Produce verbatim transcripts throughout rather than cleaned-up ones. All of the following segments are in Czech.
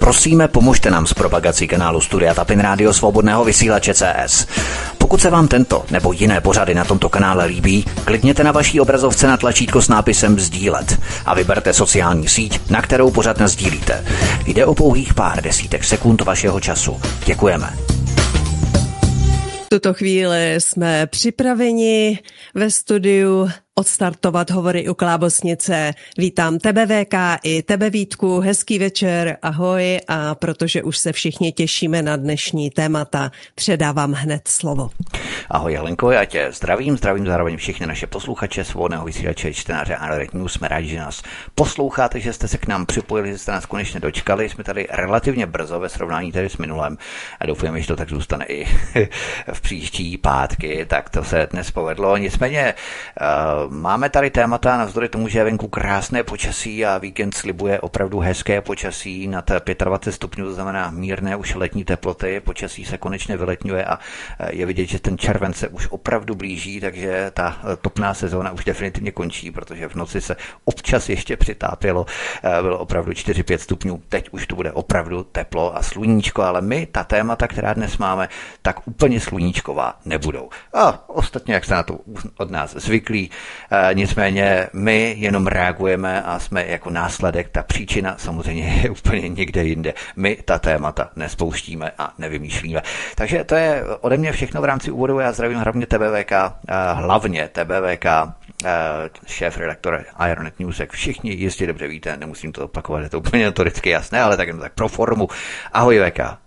Prosíme, pomožte nám s propagací kanálu Studia Tapin Rádio Svobodného vysílače C S. Pokud se vám tento nebo jiné pořady na tomto kanále líbí, klikněte na vaší obrazovce na tlačítko s nápisem sdílet a vyberte sociální síť, na kterou pořad nasdílíte. Jde o pouhých pár desítek sekund vašeho času. Děkujeme. V tuto chvíli jsme připraveni ve studiu odstartovat hovory u Klábosnice. Vítám tebe, V K, i tebe, Vítku. Hezký večer, ahoj. A protože už se všichni těšíme na dnešní témata, předávám hned slovo. Ahoj, Helenko, já tě zdravím, zdravím zároveň všechny naše posluchače, svobodného vysílače, čtenáře a Red News. Jsme rádi, že nás posloucháte, že jste se k nám připojili, že jste nás konečně dočkali. Jsme tady relativně brzo ve srovnání tady s minulém a doufujeme, že to tak zůstane i v příští pátky. Tak to se dnes povedlo. Nicméně uh, máme tady témata, navzdory tomu, že je venku krásné počasí a víkend slibuje opravdu hezké počasí nad dvacet pět stupňů, to znamená mírné už letní teploty. Počasí se konečně vyletňuje a je vidět, že ten červen se už opravdu blíží, takže ta topná sezóna už definitivně končí, protože v noci se občas ještě přitápělo, bylo opravdu čtyři pět stupňů, teď už to bude opravdu teplo a sluníčko, ale my, ta témata, která dnes máme, tak úplně sluníčková nebudou. A ostatně, jak jste na to od nás zvyklí, nicméně my jenom reagujeme a jsme jako následek, ta příčina samozřejmě je úplně někde jinde. My ta témata nespouštíme a nevymýšlíme. Takže to je ode mě všechno v rámci úvodu. Já zdravím hlavně tebe, V K, hlavně tebe, V K, šéf redaktor Ironet News, jak všichni jistě dobře víte, nemusím to opakovat, je to úplně notoricky jasné, ale tak jenom tak pro formu. Ahoj, V K.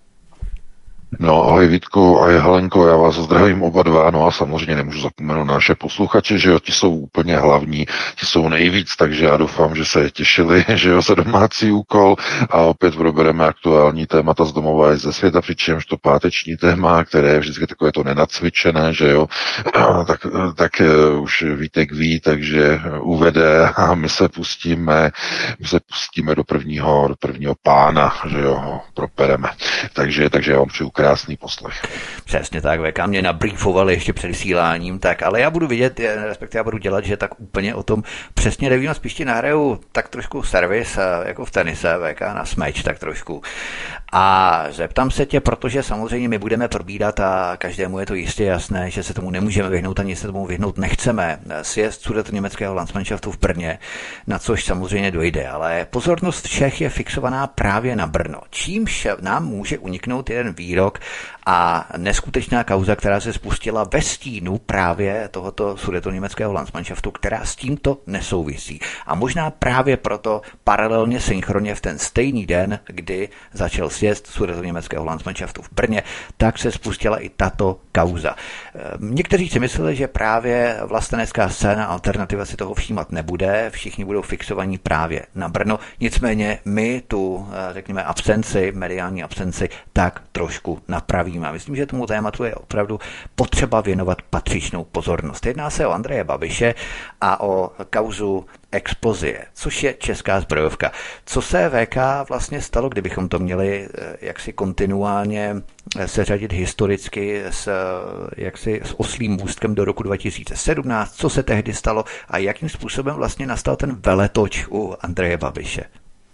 No, ahoj Vítku, ahoj Helenko, já vás zdravím oba dva, no a samozřejmě nemůžu zapomenout na naše posluchače, že jo, ti jsou úplně hlavní, ti jsou nejvíc, takže já doufám, že se těšili, že jo, se domácí úkol a opět probereme aktuální témata z domova i ze světa, přičemž to páteční téma, které je vždycky takové to nenacvičené, že jo, tak, tak už Vítek ví, takže uvede a my se pustíme, my se pustíme do prvního, do prvního pána, že jo, ho propereme, takže, takže já vám přeju krásný poslech. Přesně tak, V K mě nabrýfovali ještě před vysíláním, tak, ale já budu vidět, respektive já budu dělat, že tak úplně o tom přesně nevím a spíš ti nahraju tak trošku servis, jako v tenise, V K na smeč, tak trošku. A zeptám se tě, protože samozřejmě my budeme probírat a každému je to jistě jasné, že se tomu nemůžeme vyhnout, ani se tomu vyhnout nechceme. Sjezd Sudetoněmeckého Landsmannschaftu v Brně, na což samozřejmě dojde, ale pozornost všech je fixovaná právě na Brno. Čímž nám může uniknout jeden výrok a neskutečná kauza, která se spustila ve stínu právě tohoto Sudetoněmeckého Landsmannschaftu, která s tímto nesouvisí. A možná právě proto paralelně synchronně v ten stejný den, kdy začal sjezd Sudetoněmeckého Landsmannschaftu v Brně, tak se spustila i tato kauza. Někteří si mysleli, že právě vlastenecká scéna alternativa si toho všímat nebude, všichni budou fixovaní právě na Brno, nicméně my tu, řekněme, absenci, mediální absenci, tak trošku napravíme. Myslím, že tomu tématu je opravdu potřeba věnovat patřičnou pozornost. Jedná se o Andreje Babiše a o kauzu Explosie, což je česká zbrojovka. Co se V K vlastně stalo, kdybychom to měli jaksi kontinuálně seřadit historicky s, jaksi s oslím můstkem do roku dva tisíce sedmnáct, co se tehdy stalo a jakým způsobem vlastně nastal ten veletoč u Andreje Babiše?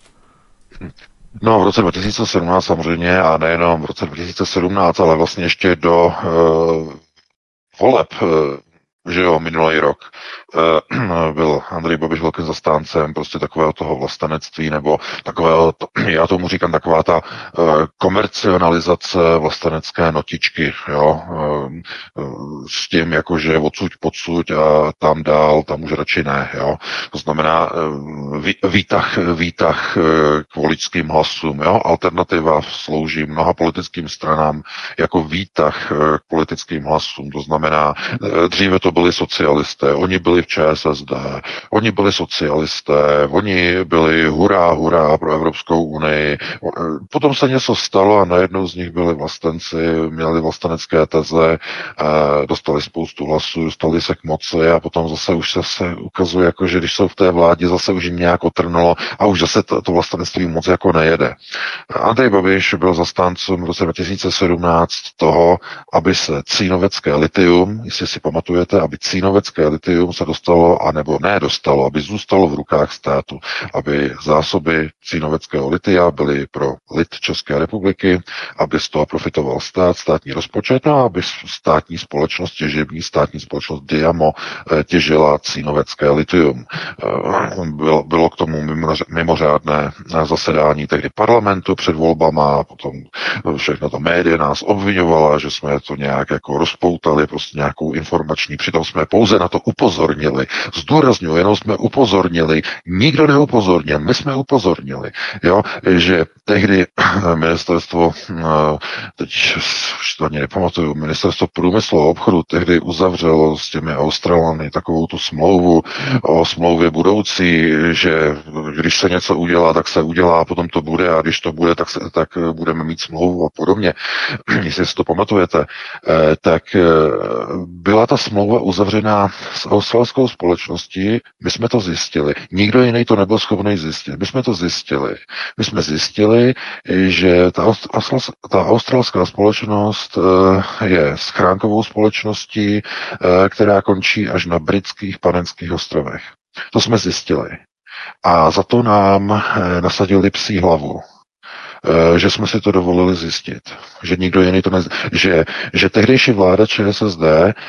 No, v roce dva tisíce sedmnáct samozřejmě a nejenom v roce dva tisíce sedmnáct, ale vlastně ještě do uh, voleb, uh, že jo, minulý rok uh, byl Andrej Babiš velkým zastáncem prostě takového toho vlastenectví, nebo takového, to, já tomu říkám, taková ta uh, komercionalizace vlastenecké notičky, jo, uh, uh, s tím jakože odsuť podsuť a tam dál, tam už radši ne, jo. To znamená uh, vý, výtah, výtah uh, k voličským hlasům, jo. Alternativa slouží mnoha politickým stranám jako výtah uh, k politickým hlasům, to znamená, uh, dříve to byli socialisté, oni byli v ČSSD, oni byli socialisté, oni byli hurá, hurá pro Evropskou unii. Potom se něco stalo a najednou z nich byli vlastenci, měli vlastenecké teze, dostali spoustu hlasů, dostali se k moci a potom zase už se, se ukazuje, jako, že když jsou v té vládě, zase už jim nějak otrnulo a už zase to, to vlastenectví moc jako nejede. Andrej Babiš byl zastáncem v roce dva tisíce sedmnáct toho, aby se cínovecké litium, jestli si pamatujete, aby cínovecké litium se dostalo, anebo ne dostalo, aby zůstalo v rukách státu, aby zásoby cínoveckého litia byly pro lid České republiky, aby z toho profitoval stát, státní rozpočet a aby státní společnost, těžební státní společnost Diamo těžila cínovecké litium. Bylo, bylo k tomu mimořádné zasedání tehdy parlamentu před volbama, potom všechno to média nás obvinovala, že jsme to nějak jako rozpoutali, prostě nějakou informační, přitom jsme pouze na to upozornili. Zdůrazňuji, jenom jsme upozornili, nikdo neupozornil, my jsme upozornili, jo, že tehdy ministerstvo, teď už to ani nepamatuju, ministerstvo průmyslu a obchodu tehdy uzavřelo s těmi Australany takovou tu smlouvu o smlouvě budoucí, že když se něco udělá, tak se udělá, potom to bude a když to bude, tak, se, tak budeme mít smlouvu a podobně. Jestli si to pamatujete, tak byla ta smlouva uzavřená s australskou společností, my jsme to zjistili. Nikdo jiný to nebyl schopný zjistit. My jsme to zjistili. My jsme zjistili, že ta, ta australská společnost je schránkovou společností, která končí až na britských Panenských ostrovech. To jsme zjistili. A za to nám nasadili psí hlavu, že jsme si to dovolili zjistit, že nikdo jiný to ne... že, že tehdejší vláda ČSSD,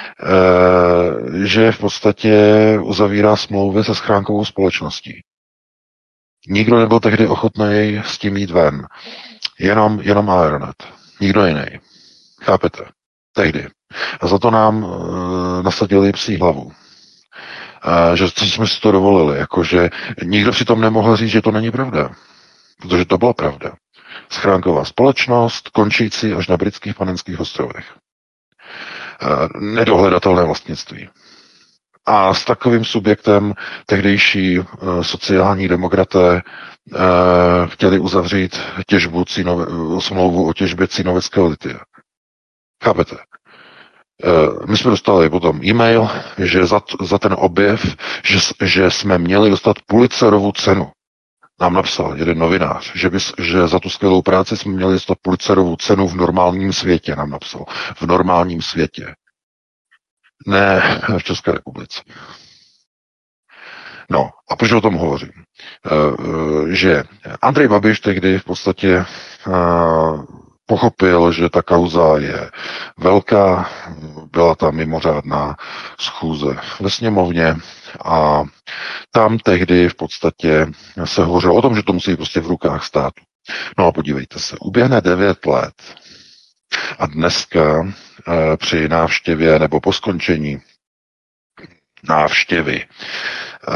že v podstatě uzavírá smlouvy se schránkovou společností. Nikdo nebyl tehdy ochotný s tím jít ven. Jenom, jenom Aeronet. Nikdo jiný. Chápete? Tehdy. A za to nám uh, nasadili psí hlavu. Uh, že jsme si to dovolili. Jakože nikdo si tom nemohl říct, že to není pravda. Protože to byla pravda. Schránková společnost, končící až na britských Panenských ostrovech. Uh, nedohledatelné vlastnictví. A s takovým subjektem tehdejší uh, sociální demokraté uh, chtěli uzavřít těžbu cínove, smlouvu o těžbě cínoveckého litia. Chápete? Uh, my jsme dostali potom e-mail, že za, za ten objev, že, že jsme měli dostat Pulitzerovu cenu. Nám napsal jeden novinář, že, bys, že za tu skvělou práci jsme měli dostat Pulitzerovu cenu v normálním světě, nám napsal. V normálním světě. Ne v České republice. No, a proč o tom hovořím? E, že Andrej Babiš tehdy v podstatě e, pochopil, že ta kauza je velká, byla tam mimořádná schůze ve sněmovně a tam tehdy v podstatě se hovořilo o tom, že to musí prostě v rukách státu. No a podívejte se, uběhne devět let a dneska e, při návštěvě nebo po skončení návštěvy e,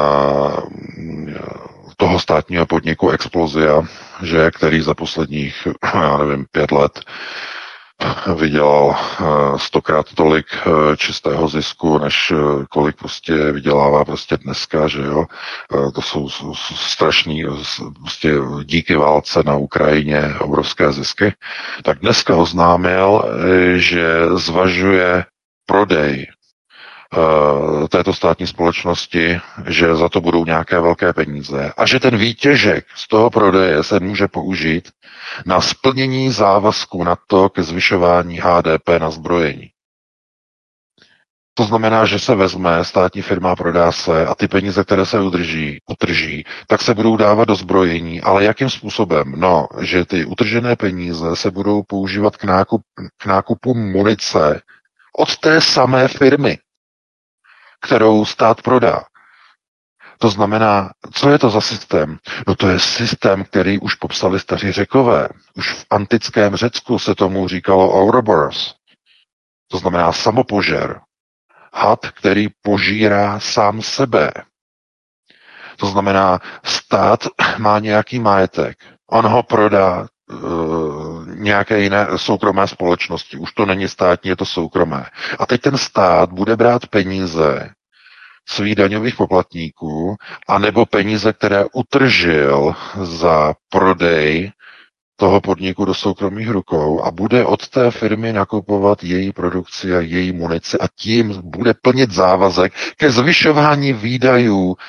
toho státního podniku Explozia, že, který za posledních, já nevím, pět let vydělal stokrát tolik čistého zisku, než kolik prostě vydělává prostě dneska, že jo. To jsou strašný, prostě díky válce na Ukrajině obrovské zisky. Tak dneska oznámil, že zvažuje prodej této státní společnosti, že za to budou nějaké velké peníze a že ten výtěžek z toho prodeje se může použít na splnění závazku NATO ke zvyšování H D P na zbrojení. To znamená, že se vezme státní firma, prodá se a ty peníze, které se udrží, utrží, tak se budou dávat do zbrojení. Ale jakým způsobem? No, že ty utržené peníze se budou používat k nákupu, k nákupu munice od té samé firmy, kterou stát prodá. To znamená, co je to za systém? No to je systém, který už popsali staří Řekové. Už v antickém Řecku se tomu říkalo Ouroboros. To znamená samopožer. Had, který požírá sám sebe. To znamená, stát má nějaký majetek. On ho prodá uh, nějaké jiné soukromé společnosti. Už to není státní, je to soukromé. A teď ten stát bude brát peníze svých daňových poplatníků, anebo peníze, které utržil za prodej toho podniku do soukromých rukou a bude od té firmy nakupovat její produkci a její munici a tím bude plnit závazek ke zvyšování výdajů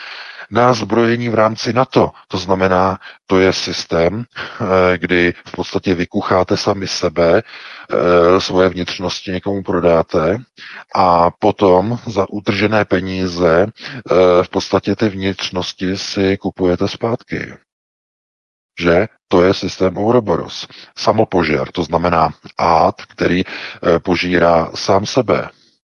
na zbrojení v rámci NATO. To znamená, to je systém, kdy v podstatě vykucháte sami sebe, svoje vnitřnosti někomu prodáte a potom za utržené peníze v podstatě ty vnitřnosti si kupujete zpátky. Že to je systém Ouroboros. Samopožár, to znamená ád, který požírá sám sebe.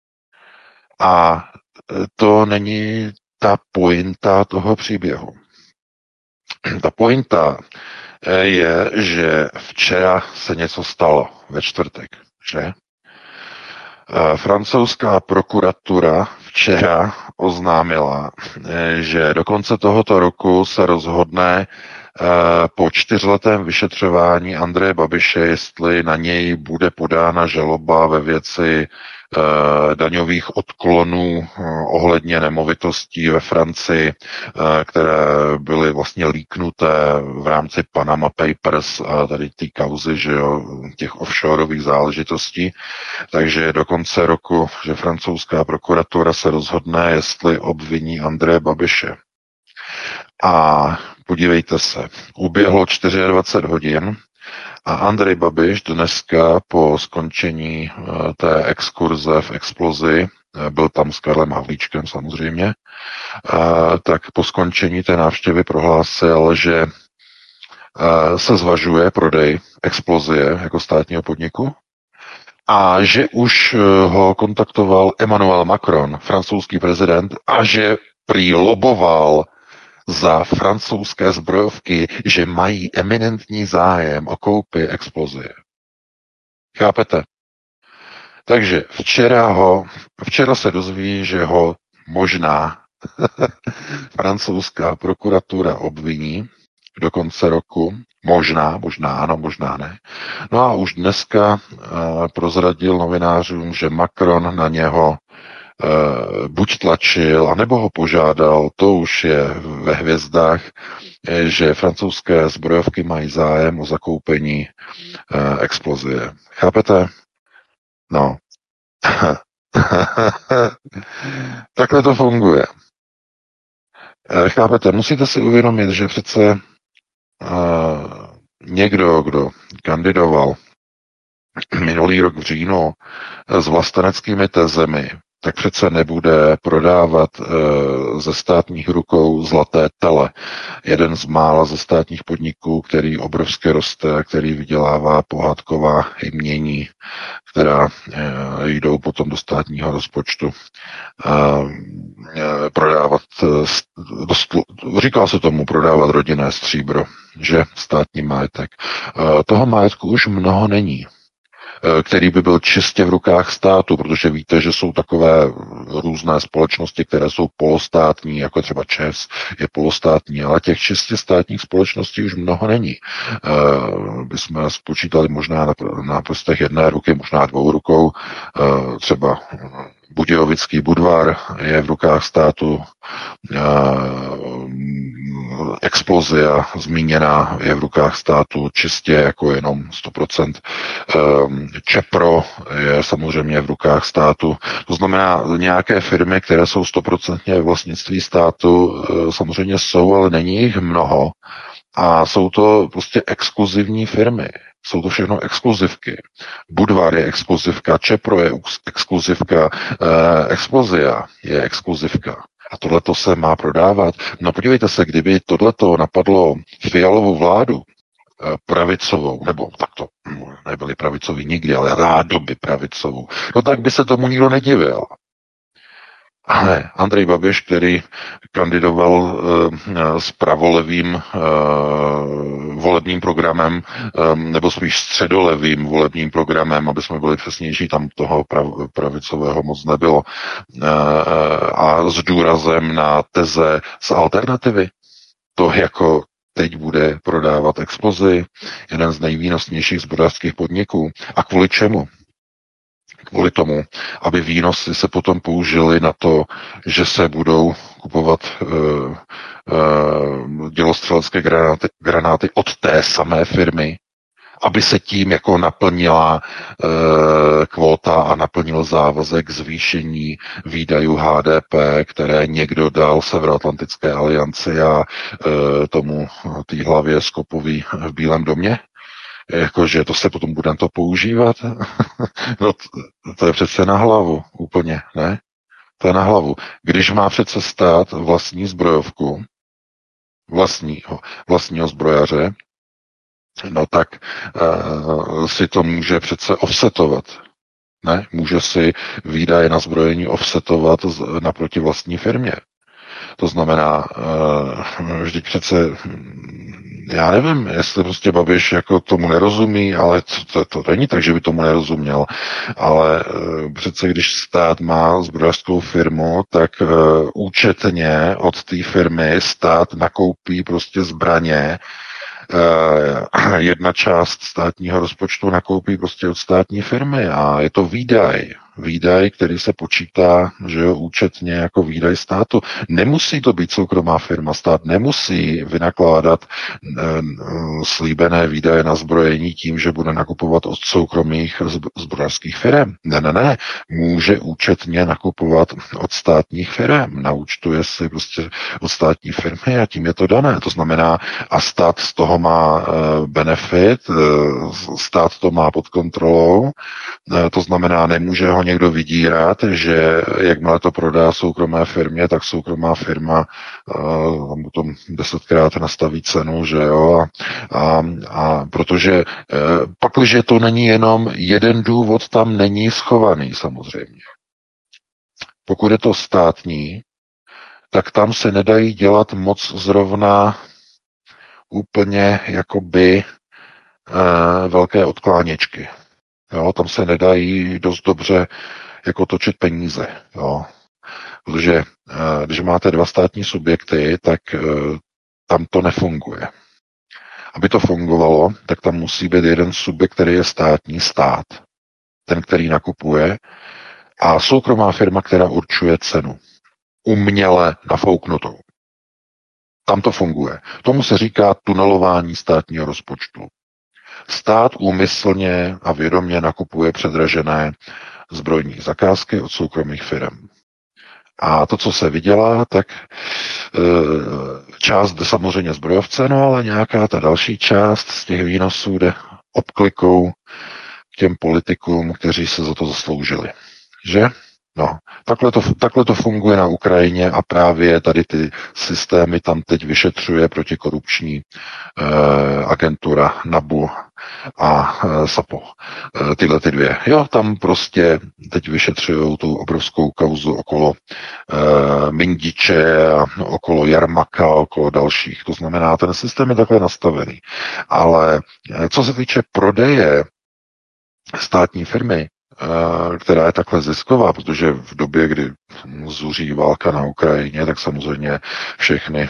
A to není ta pointa toho příběhu. Ta pointa je, že včera se něco stalo, ve čtvrtek, že? Francouzská prokuratura včera oznámila, že do konce tohoto roku se rozhodne po čtyřletém vyšetřování Andreje Babiše, jestli na něj bude podána žaloba ve věci daňových odklonů ohledně nemovitostí ve Francii, které byly vlastně líknuté v rámci Panama Papers a tady té kauzy, že jo, těch offshoreových záležitostí. Takže do konce roku, že francouzská prokuratura se rozhodne, jestli obviní Andreje Babiše. A podívejte se, uběhlo dvacet čtyři hodin a Andrej Babiš dneska po skončení té exkurze v Explozi, byl tam s Karlem Havlíčkem samozřejmě, tak po skončení té návštěvy prohlásil, že se zvažuje prodej Explozie jako státního podniku a že už ho kontaktoval Emmanuel Macron, francouzský prezident, a že prý loboval za francouzské zbrojovky, že mají eminentní zájem o koupi Explozie. Chápete? Takže včera ho, včera se dozví, že ho možná francouzská prokuratura obviní do konce roku. Možná, možná ano, možná ne. No a už dneska uh, prozradil novinářům, že Macron na něho Uh, buď tlačil, anebo ho požádal, to už je ve hvězdách, že francouzské zbrojovky mají zájem o zakoupení uh, Explozie. Chápete? No. Takhle to funguje. Uh, chápete? Musíte si uvědomit, že přece uh, někdo, kdo kandidoval minulý rok v říjnu s vlasteneckými tezemi, tak přece nebude prodávat e, ze státních rukou zlaté tele. Jeden z mála ze státních podniků, který obrovsky roste, který vydělává pohádková jmění, která e, jdou potom do státního rozpočtu. E, prodávat, dost, říká se tomu prodávat rodinné stříbro, že státní majetek. E, toho majetku už mnoho není, který by byl čistě v rukách státu, protože víte, že jsou takové různé společnosti, které jsou polostátní, jako třeba ČEZ je polostátní, ale těch čistě státních společností už mnoho není. E, bychom spočítali možná na, na prstech jedné ruky, možná dvou rukou, e, třeba Budějovický Budvar je v rukách státu, e, Explozia zmíněná je v rukách státu čistě jako jenom sto procent. Čepro je samozřejmě v rukách státu. To znamená, nějaké firmy, které jsou sto procent ve vlastnictví státu, samozřejmě jsou, ale není jich mnoho. A jsou to prostě exkluzivní firmy. Jsou to všechno exkluzivky. Budvar je exkluzivka, Čepro je exkluzivka, Explozia je exkluzivka. A tohleto se má prodávat. No podívejte se, kdyby tohleto napadlo Fialovou vládu, pravicovou, nebo takto, nebyli pravicoví nikdy, ale rádoby pravicovou, no tak by se tomu nikdo nedivil. Ale Andrej Babiš, který kandidoval uh, s pravolevým uh, volebním programem, um, nebo spíš středolevým volebním programem, aby jsme byli přesnější, tam toho prav, pravicového moc nebylo, uh, a s důrazem na teze z alternativy. To jako teď bude prodávat Explozi, jeden z nejvýnosnějších zbrojařských podniků. A kvůli čemu? Kvůli tomu, aby výnosy se potom použily na to, že se budou kupovat uh, uh, dělostřelecké granáty, granáty od té samé firmy, aby se tím jako naplnila e, kvóta a naplnil závazek zvýšení výdajů H D P, které někdo dal Severoatlantické alianci a e, tomu té hlavě skopový v Bílém domě? Jakože to se potom bude to používat? No to, to je přece na hlavu úplně, ne? To je na hlavu. Když má přece stát vlastní zbrojovku, vlastního, vlastního zbrojaře, no tak uh, si to může přece offsetovat. Ne? Může si výdaje na zbrojení offsetovat z, naproti vlastní firmě. To znamená, uh, vždyť přece, já nevím, jestli prostě Babiš jako tomu nerozumí, ale to, to, to není tak, že by tomu nerozuměl, ale uh, přece když stát má zbrojařskou firmu, tak uh, účetně od té firmy stát nakoupí prostě zbraně. Uh, jedna část státního rozpočtu nakoupí prostě od státní firmy a je to výdaj. Výdaj, který se počítá, že jo, účetně jako výdaj státu. Nemusí to být soukromá firma. Stát nemusí vynakládat uh, slíbené výdaje na zbrojení tím, že bude nakupovat od soukromých zbrojařských firm. Ne, ne, ne. Může účetně nakupovat od státních firm. Naúčtuje si prostě od státní firmy a tím je to dané. To znamená, a stát z toho má uh, benefit, uh, stát to má pod kontrolou, uh, to znamená, nemůže ho někdo vydírat, že jakmile to prodá soukromé firmě, tak soukromá firma uh, tam potom desetkrát nastaví cenu, že jo, a, a, a protože uh, pakliže to není jenom jeden důvod, tam není schovaný samozřejmě. Pokud je to státní, tak tam se nedají dělat moc zrovna úplně jakoby uh, velké odkláněčky. Jo, tam se nedají dost dobře jako točit peníze. Jo. Protože uh, když máte dva státní subjekty, tak uh, tam to nefunguje. Aby to fungovalo, tak tam musí být jeden subjekt, který je státní, stát. Ten, který nakupuje, a soukromá firma, která určuje cenu. Uměle nafouknutou. Tam to funguje. Tomu se říká tunelování státního rozpočtu. Stát úmyslně a vědomě nakupuje předražené zbrojní zakázky od soukromých firm. A to, co se vydělá, tak e, část jde samozřejmě zbrojovce, no ale nějaká ta další část z těch výnosů jde obklikou k těm politikům, kteří se za to zasloužili. Že? No, takhle to, takhle to funguje na Ukrajině a právě tady ty systémy tam teď vyšetřuje protikorupční eh, agentura NABU a eh, SAPO. Eh, tyhle ty dvě. Jo, tam prostě teď vyšetřují tu obrovskou kauzu okolo eh, Mindiče a okolo Jarmaka, okolo dalších. To znamená, ten systém je takhle nastavený. Ale eh, co se týče prodeje státní firmy, která je takhle zisková, protože v době, kdy zuří válka na Ukrajině, tak samozřejmě všechny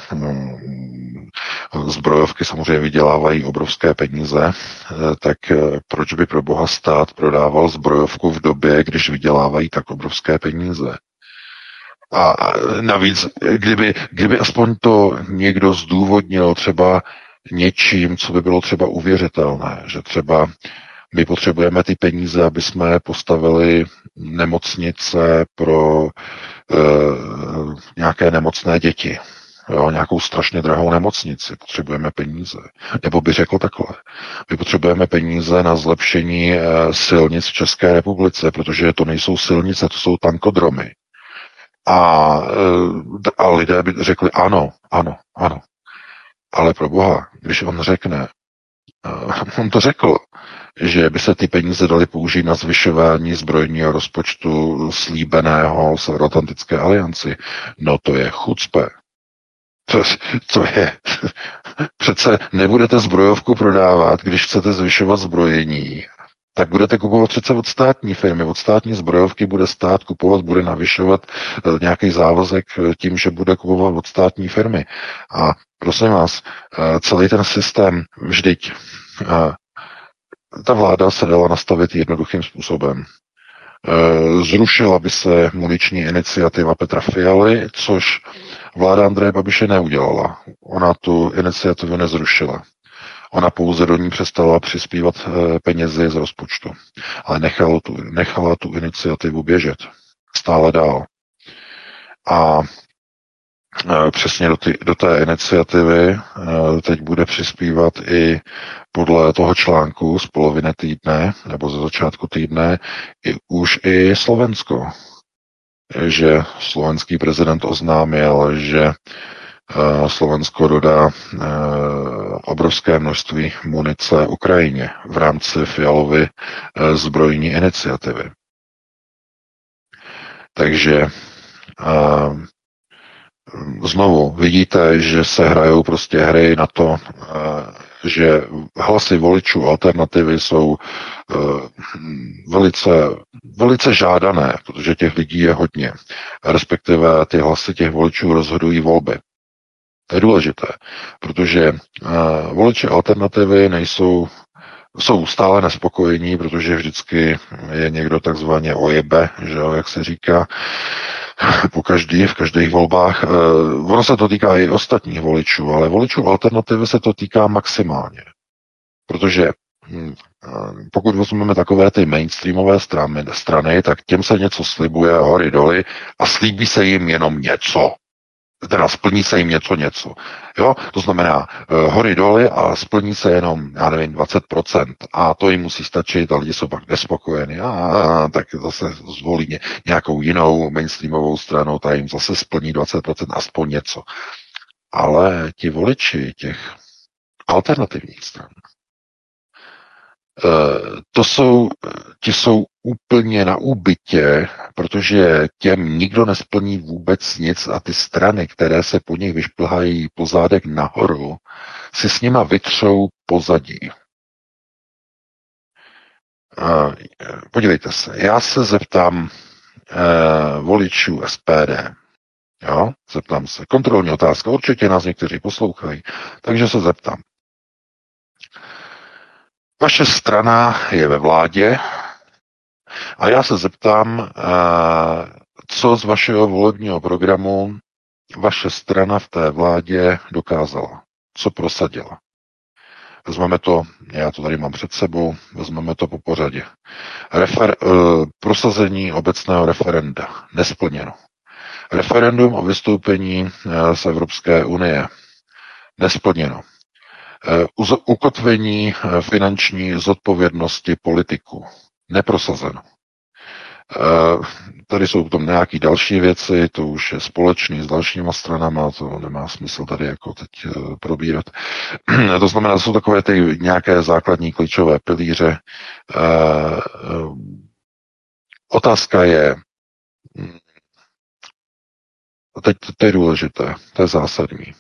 zbrojovky samozřejmě vydělávají obrovské peníze, tak proč by pro boha stát prodával zbrojovku v době, když vydělávají tak obrovské peníze? A navíc, kdyby, kdyby aspoň to někdo zdůvodnil třeba něčím, co by bylo třeba uvěřitelné, že třeba my potřebujeme ty peníze, aby jsme postavili nemocnice pro e, nějaké nemocné děti. Jo, nějakou strašně drahou nemocnici. Potřebujeme peníze. Nebo by řekl takhle. My potřebujeme peníze na zlepšení e, silnic v České republice, protože to nejsou silnice, to jsou tankodromy. A, e, a lidé by řekli ano, ano, ano. Ale pro boha, když on řekne, e, on to řekl, že by se ty peníze daly použít na zvyšování zbrojního rozpočtu slíbeného Severoatlantické alianci. No to je chucpe. To, to je... Přece nebudete zbrojovku prodávat, když chcete zvyšovat zbrojení, tak budete kupovat přece od státní firmy. Od státní zbrojovky bude stát kupovat, bude navyšovat nějaký závazek tím, že bude kupovat od státní firmy. A prosím vás, celý ten systém vždyť ta vláda se dala nastavit jednoduchým způsobem. Zrušila by se muniční iniciativa Petra Fialy, což vláda Andreje Babiše neudělala. Ona tu iniciativu nezrušila. Ona pouze do ní přestala přispívat penězi z rozpočtu, ale nechala tu, nechala tu iniciativu běžet stále dál. A přesně do, ty, do té iniciativy teď bude přispívat i podle toho článku z poloviny týdne, nebo ze začátku týdne, i, už i Slovensko. Že slovenský prezident oznámil, že Slovensko dodá obrovské množství munice Ukrajině v rámci Fialovy zbrojní iniciativy. Takže znovu vidíte, že se hrajou prostě hry na to, že hlasy voličů alternativy jsou velice, velice žádané, protože těch lidí je hodně. Respektive ty hlasy těch voličů rozhodují volby. To je důležité, protože voliči alternativy nejsou, jsou stále nespokojení, protože vždycky je někdo takzvaně ojebe, že jo, jak se říká, po každý, v každých volbách. Ono se to týká i ostatních voličů, ale voličů alternativy se to týká maximálně. Protože pokud vezmeme takové ty mainstreamové strany, strany, tak těm se něco slibuje hory doly a slíbí se jim jenom něco. Teda splní se jim něco, něco. Jo? To znamená uh, hory doly a splní se jenom, já nevím, dvacet procent. A to jim musí stačit a lidi jsou pak nespokojeni. A, a tak zase zvolí ně, nějakou jinou mainstreamovou stranu, ta jim zase splní dvacet procent, aspoň něco. Ale ti voliči těch alternativních stran, to jsou, ti jsou úplně na úbytě, protože těm nikdo nesplní vůbec nic a ty strany, které se po nich vyšplhají po zádech nahoru, si s nima vytřou pozadí. Podívejte se, já se zeptám eh, voličů S P D. Jo, zeptám se. Kontrolní otázka, určitě nás někteří poslouchají, takže se zeptám. Vaše strana je ve vládě a já se zeptám, co z vašeho volebního programu vaše strana v té vládě dokázala, co prosadila. Vezmeme to, já to tady mám před sebou, vezmeme to po pořadě. Refer, prosazení obecného referenda, nesplněno. Referendum o vystoupení z Evropské unie, nesplněno. Ukotvení finanční zodpovědnosti politiků. Neprosazeno. Tady jsou tam nějaké další věci, to už je společný s dalšíma stranama, to nemá smysl tady jako teď probírat. To znamená, to jsou takové ty nějaké základní klíčové pilíře. Otázka je, teď to je důležité, to je zásadní.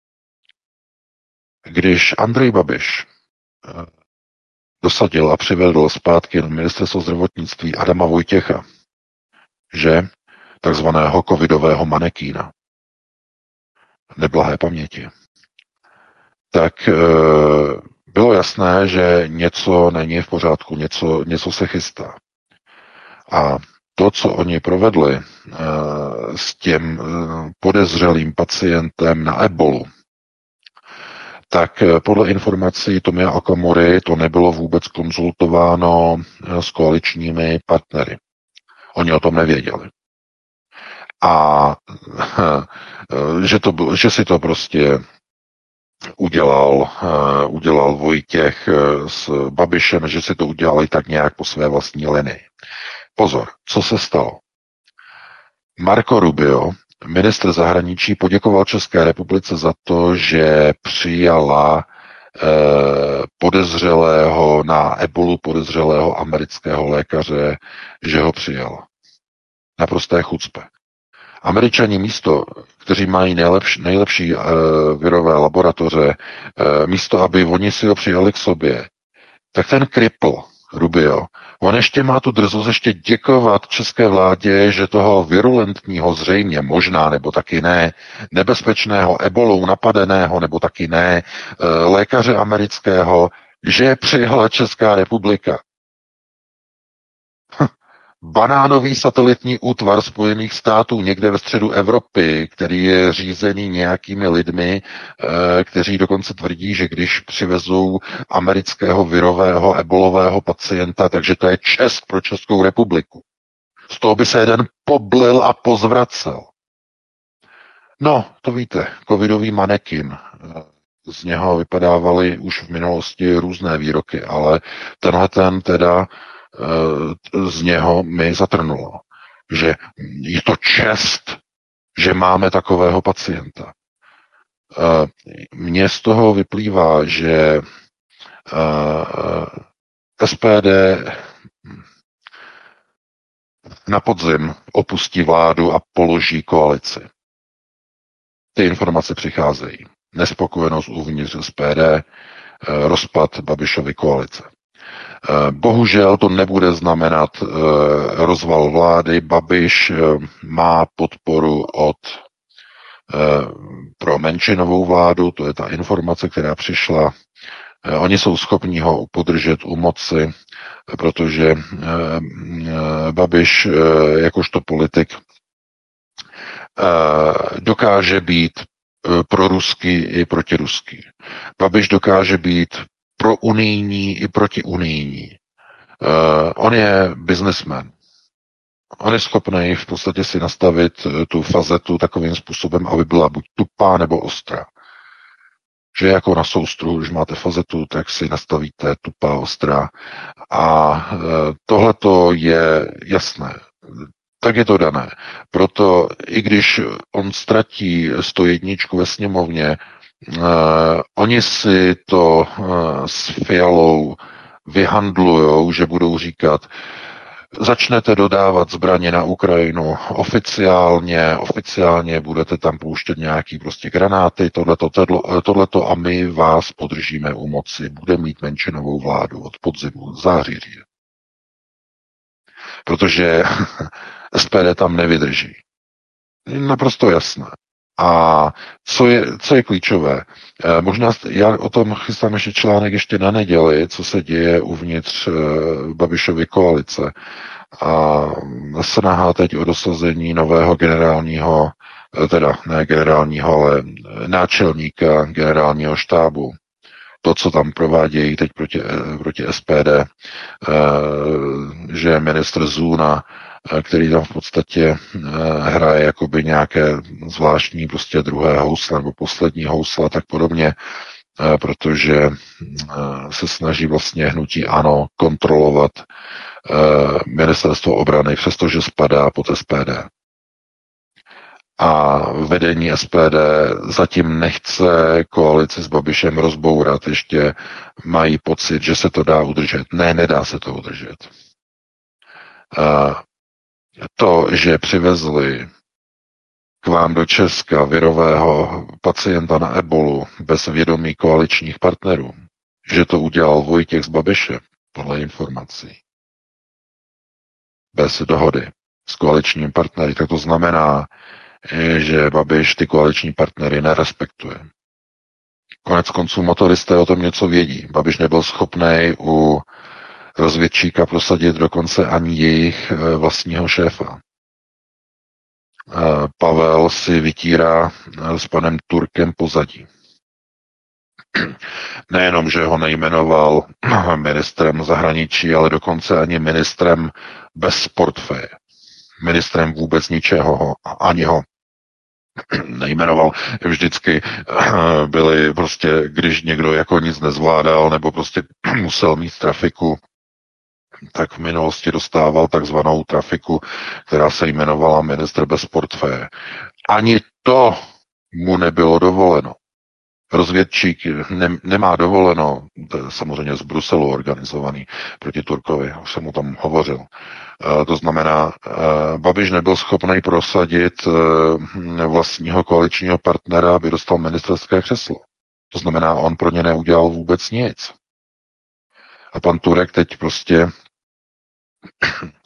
Když Andrej Babiš dosadil a přivedl zpátky na ministerstvo zdravotnictví Adama Vojtěcha, že takzvaného covidového manekína, neblahé paměti, tak e, bylo jasné, že něco není v pořádku, něco, něco se chystá. A to, co oni provedli e, s tím e, podezřelým pacientem na ebolu, tak podle informací Tomia Okamury to nebylo vůbec konzultováno s koaličními partnery. Oni o tom nevěděli. A že, to, že si to prostě udělal, udělal Vojtěch s Babišem, že si to udělali tak nějak po své vlastní linii. Pozor, co se stalo? Marco Rubio, ministr zahraničí, poděkoval České republice za to, že přijala eh, podezřelého na ebolu podezřelého amerického lékaře, že ho přijala. Naprosté chucpe. Američani místo, kteří mají nejlepší, nejlepší eh, virové laboratoře, eh, místo, aby oni si ho přijali k sobě, tak ten kripl Rubio, on ještě má tu drzost ještě děkovat české vládě, že toho virulentního zřejmě možná, nebo taky ne, nebezpečného ebolou napadeného, nebo taky ne, lékaře amerického, že přijala Česká republika. banánový satelitní útvar Spojených států někde ve středu Evropy, který je řízený nějakými lidmi, kteří dokonce tvrdí, že když přivezou amerického virového ebolového pacienta, takže to je čest pro Českou republiku. Z toho by se jeden poblil a pozvracel. No, to víte, covidový manekin. Z něho vypadávaly už v minulosti různé výroky, ale tenhle ten teda z něho mi zatrnulo, že je to čest, že máme takového pacienta. Mně z toho vyplývá, že S P D na podzim opustí vládu a položí koalici. Ty informace přicházejí. Nespokojenost uvnitř S P D, rozpad Babišovy koalice. Bohužel to nebude znamenat rozval vlády. Babiš má podporu od pro menšinovou vládu, to je ta informace, která přišla. Oni jsou schopni ho podržet u moci, protože Babiš jakožto politik dokáže být proruský i protiruský. Babiš dokáže být pro unijní i proti unijní. On je businessman. On je schopný v podstatě si nastavit tu fazetu takovým způsobem, aby byla buď tupá nebo ostrá. Že jako na soustru, když máte fazetu, tak si nastavíte tupá, ostrá. A tohleto je jasné. Tak je to dané. Proto i když on ztratí sto jedna ve sněmovně, uh, oni si to uh, s Fialou vyhandlujou, že budou říkat, začnete dodávat zbraně na Ukrajinu oficiálně, oficiálně budete tam pouštět nějaký prostě granáty, tohleto, tohleto a my vás podržíme u moci, budeme mít menšinovou vládu od podzimu, září, říje. Protože S P D tam nevydrží. Naprosto jasné. A co je, co je klíčové? E, možná já o tom chystám ještě článek ještě na neděli, co se děje uvnitř e, Babišovy koalice. A snaha teď o dosazení nového generálního, e, teda ne generálního, ale náčelníka generálního štábu. To, co tam provádějí teď proti, proti S P D, e, že ministr Zuna, který tam v podstatě hraje jakoby nějaké zvláštní prostě druhé housle nebo poslední housle a tak podobně, protože se snaží vlastně hnutí ANO kontrolovat ministerstvo obrany, přestože spadá pod S P D. A vedení S P D zatím nechce koalici s Babišem rozbourat, ještě mají pocit, že se to dá udržet. Ne, nedá se to udržet. To, že přivezli k vám do Česka virového pacienta na ebolu bez vědomí koaličních partnerů, že to udělal Vojtěch s Babišem, podle informací, bez dohody s koaličními partnery, tak to znamená, že Babiš ty koaliční partnery nerespektuje. Konec konců motoristé o tom něco vědí. Babiš nebyl schopný u rozvědčíka prosadit dokonce ani jejich vlastního šéfa. Pavel si vytírá s panem Turkem pozadí. Nejenom, že ho nejmenoval ministrem zahraničí, ale dokonce ani ministrem bez portfeje. Ministrem vůbec ničeho ho, ani ho nejmenoval. Vždycky byli prostě, když někdo jako nic nezvládal nebo prostě musel mít trafiku, tak v minulosti dostával takzvanou trafiku, která se jmenovala ministr bez portfeje. Ani to mu nebylo dovoleno. Rozvědčík ne, nemá dovoleno, to je samozřejmě z Bruselu organizovaný proti Turkovi, už jsem mu tam hovořil. E, to znamená, e, Babiš nebyl schopný prosadit e, vlastního koaličního partnera, aby dostal ministerské křeslo. To znamená, on pro ně neudělal vůbec nic. A pan Turek teď prostě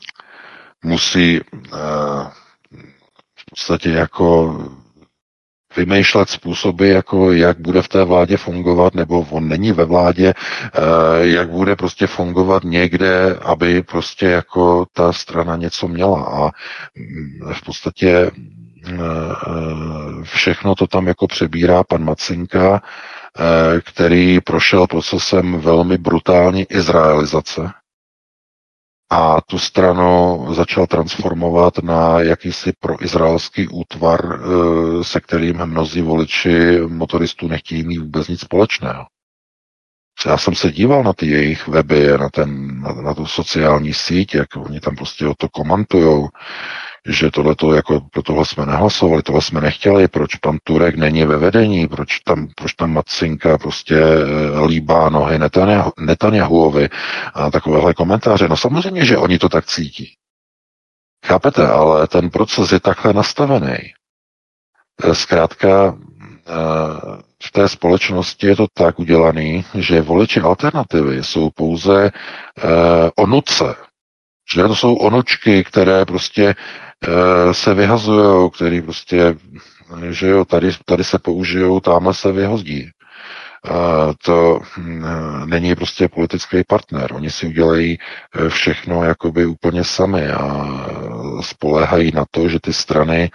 musí e, v podstatě jako vymýšlet způsoby, jako jak bude v té vládě fungovat, nebo on není ve vládě, jak bude prostě fungovat někde, aby prostě jako ta strana něco měla. A v podstatě všechno to tam jako přebírá pan Macinka, který prošel procesem velmi brutální izraelizace a tu stranu začal transformovat na jakýsi proizraelský útvar, se kterým mnozí voliči motoristů nechtějí mít vůbec nic společného. Já jsem se díval na ty jejich weby, na, ten, na, na tu sociální síť, jak oni tam prostě o to komentujou, že tohleto, jako pro tohle jsme nehlasovali, tohle jsme nechtěli, proč pan Turek není ve vedení, proč tam, proč tam Macinka prostě líbá nohy Netanyahuovi a takovéhle komentáře. No samozřejmě, že oni to tak cítí. Chápete, ale ten proces je takhle nastavený. Zkrátka v té společnosti je to tak udělaný, že voliči alternativy jsou pouze onuce. Že to jsou onočky, které prostě se vyhazují, které prostě, že jo, tady, tady se použijou, tamhle se vyhozdí. To není prostě politický partner. Oni si udělají všechno jakoby úplně sami a spoléhají na to, že ty strany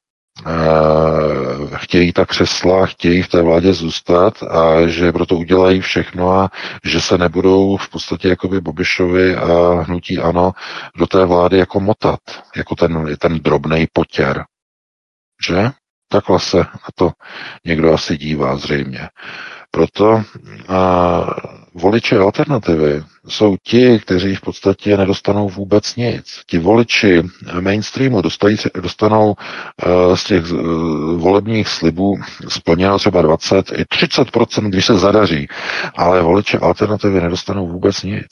chtějí ta křesla, chtějí v té vládě zůstat a že proto udělají všechno a že se nebudou v podstatě jakoby Babišovi a hnutí ANO do té vlády jako motat, jako ten, ten drobnej potěr. Že? Takhle se na to někdo asi dívá zřejmě. Proto a, voliči alternativy jsou ti, kteří v podstatě nedostanou vůbec nic. Ti voliči mainstreamu dostají, dostanou uh, z těch uh, volebních slibů splněno třeba dvacet i třicet procent, když se zadaří, ale voliči alternativy nedostanou vůbec nic.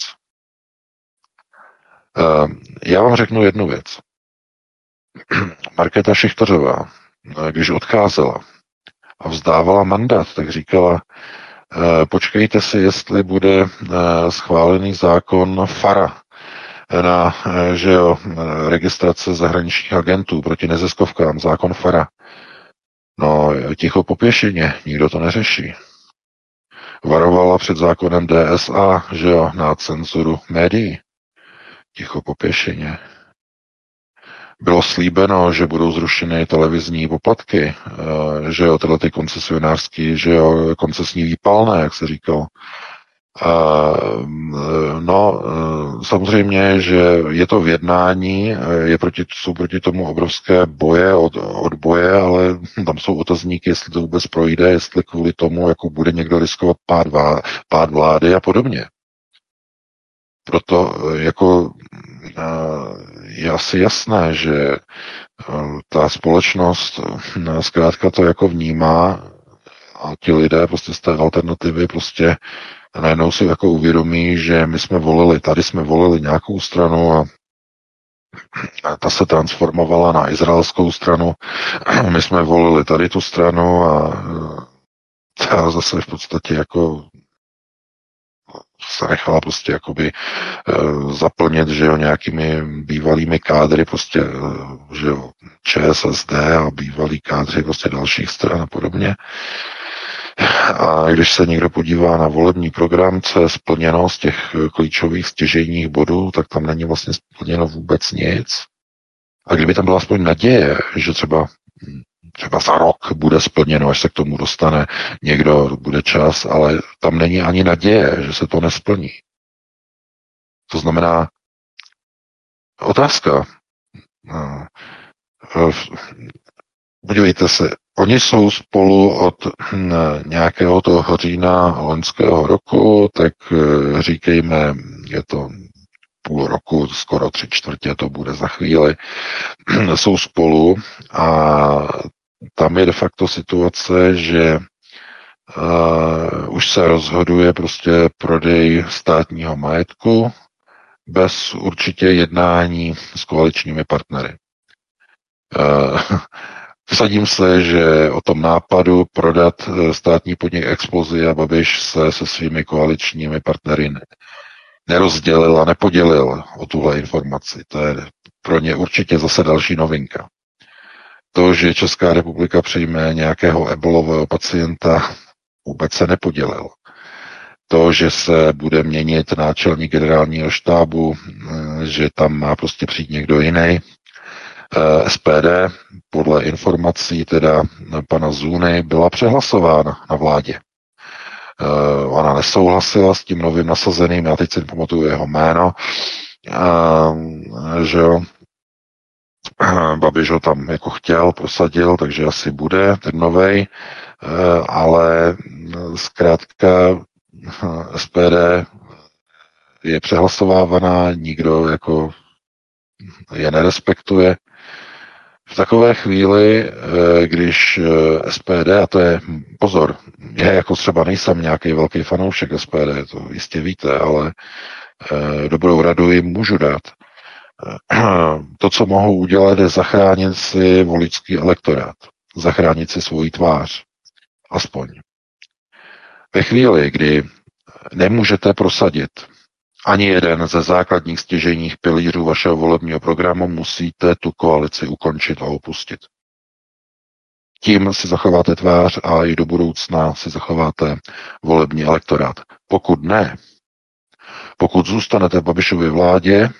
Uh, já vám řeknu jednu věc. Markéta Šichtařová, když odcházela a vzdávala mandát, tak říkala, počkejte si, jestli bude schválený zákon FARA na, že jo, registrace zahraničních agentů proti neziskovkám, zákon FARA. No, ticho po pěšině, nikdo to neřeší. Varovala před zákonem D S A, že jo, na cenzuru médií. Ticho po pěšině. Bylo slíbeno, že budou zrušeny televizní poplatky, že jo, tyhle ty koncesionářský, že jo, koncesní výpalné, jak se říkalo. No, samozřejmě, že je to v jednání, je proti, jsou proti tomu obrovské boje, od, od boje, ale tam jsou otazníky, jestli to vůbec projde, jestli kvůli tomu, jako bude někdo riskovat pád, vlá, pád vlády a podobně. Proto jako je asi jasné, že ta společnost zkrátka to jako vnímá a ti lidé prostě z té alternativy prostě najednou si jako uvědomí, že my jsme volili, tady jsme volili nějakou stranu a ta se transformovala na izraelskou stranu, my jsme volili tady tu stranu a ta zase v podstatě jako se nechala prostě jakoby uh, zaplnit, že jo, nějakými bývalými kádry prostě, uh, že jo, ČSSD a bývalí kádři prostě dalších stran a podobně. A když se někdo podívá na volební program, co je splněno z těch klíčových stěžejních bodů, tak tam není vlastně splněno vůbec nic. A kdyby tam byla aspoň naděje, že třeba třeba za rok bude splněno, až se k tomu dostane někdo, bude čas, ale tam není ani naděje, že se to nesplní. To znamená, otázka. Podívejte se, oni jsou spolu od nějakého toho října loňského roku, tak říkejme, je to půl roku, skoro tři čtvrtě to bude za chvíli, jsou spolu a tam je de facto situace, že uh, už se rozhoduje prostě prodej státního majetku bez určitě jednání s koaličními partnery. Uh, vsadím se, že o tom nápadu prodat státní podnik Explosia Babiš se se svými koaličními partnery nerozdělil a nepodělil o tuhle informaci. To je pro ně určitě zase další novinka. To, že Česká republika přijme nějakého ebolového pacienta, vůbec se nepodělil. To, že se bude měnit náčelník generálního štábu, že tam má prostě přijít někdo jiný. S P D podle informací teda pana Zůny byla přehlasována na vládě. Ona nesouhlasila s tím novým nasazeným, já teď si nepamatuju jeho jméno, že jo, Babiš ho tam jako chtěl, prosadil, takže asi bude ten novej, ale zkrátka S P D je přehlasovávaná, nikdo jako je nerespektuje. V takové chvíli, když S P D, a to je, pozor, já jako třeba nejsem nějaký velký fanoušek S P D, to jistě víte, ale dobrou radu jim můžu dát. To, co mohou udělat, je zachránit si voličský elektorát, zachránit si svoji tvář, aspoň. Ve chvíli, kdy nemůžete prosadit ani jeden ze základních stěžejních pilířů vašeho volebního programu, musíte tu koalici ukončit a opustit. Tím si zachováte tvář a i do budoucna si zachováte volební elektorát. Pokud ne, pokud zůstanete v Babišově vládě,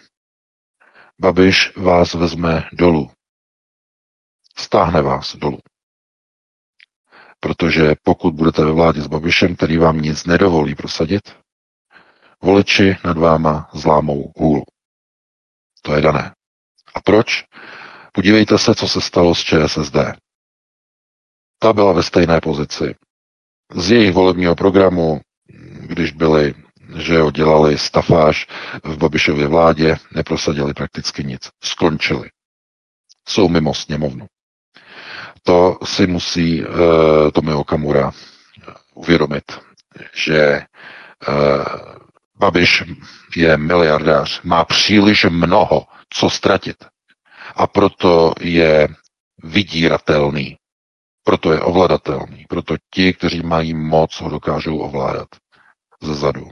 Babiš vás vezme dolů. Stáhne vás dolů. Protože pokud budete ve vládě s Babišem, který vám nic nedovolí prosadit, voliči nad váma zlámou hůl. To je dané. A proč? Podívejte se, co se stalo s Č S S D. Ta byla ve stejné pozici. Z jejich volebního programu, když byli, že jo, dělali stafáž v Babišově vládě, neprosadili prakticky nic. Skončili. Jsou mimo sněmovnu. To si musí uh, Tomio Okamura uvědomit, že uh, Babiš je miliardář, má příliš mnoho, co ztratit. A proto je vydíratelný. Proto je ovladatelný. Proto ti, kteří mají moc, ho dokážou ovládat ze zadu.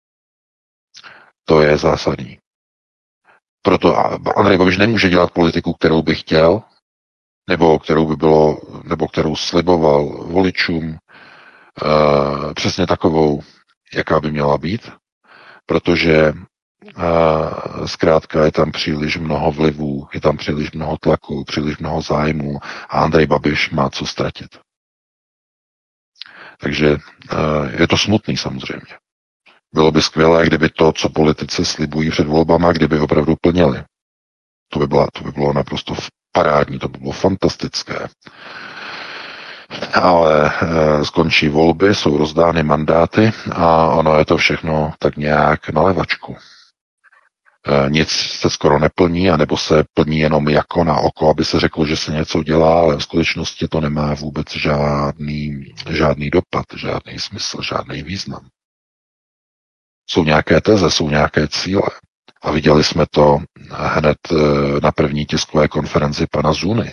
To je zásadní. Proto Andrej Babiš nemůže dělat politiku, kterou by chtěl, nebo kterou by bylo, nebo kterou sliboval voličům, uh, přesně takovou, jaká by měla být, protože uh, zkrátka je tam příliš mnoho vlivů, je tam příliš mnoho tlaku, příliš mnoho zájmů a Andrej Babiš má co ztratit. Takže uh, je to smutný samozřejmě. Bylo by skvělé, kdyby to, co politici slibují před volbama, kdyby opravdu plnili. To by, byla, to by bylo naprosto parádní, to by bylo fantastické. Ale e, skončí volby, jsou rozdány mandáty a ono je to všechno tak nějak na levačku. E, nic se skoro neplní, anebo se plní jenom jako na oko, aby se řeklo, že se něco dělá, ale v skutečnosti to nemá vůbec žádný, žádný dopad, žádný smysl, žádný význam. Jsou nějaké teze, jsou nějaké cíle. A viděli jsme to hned na první tiskové konferenci pana Zuny,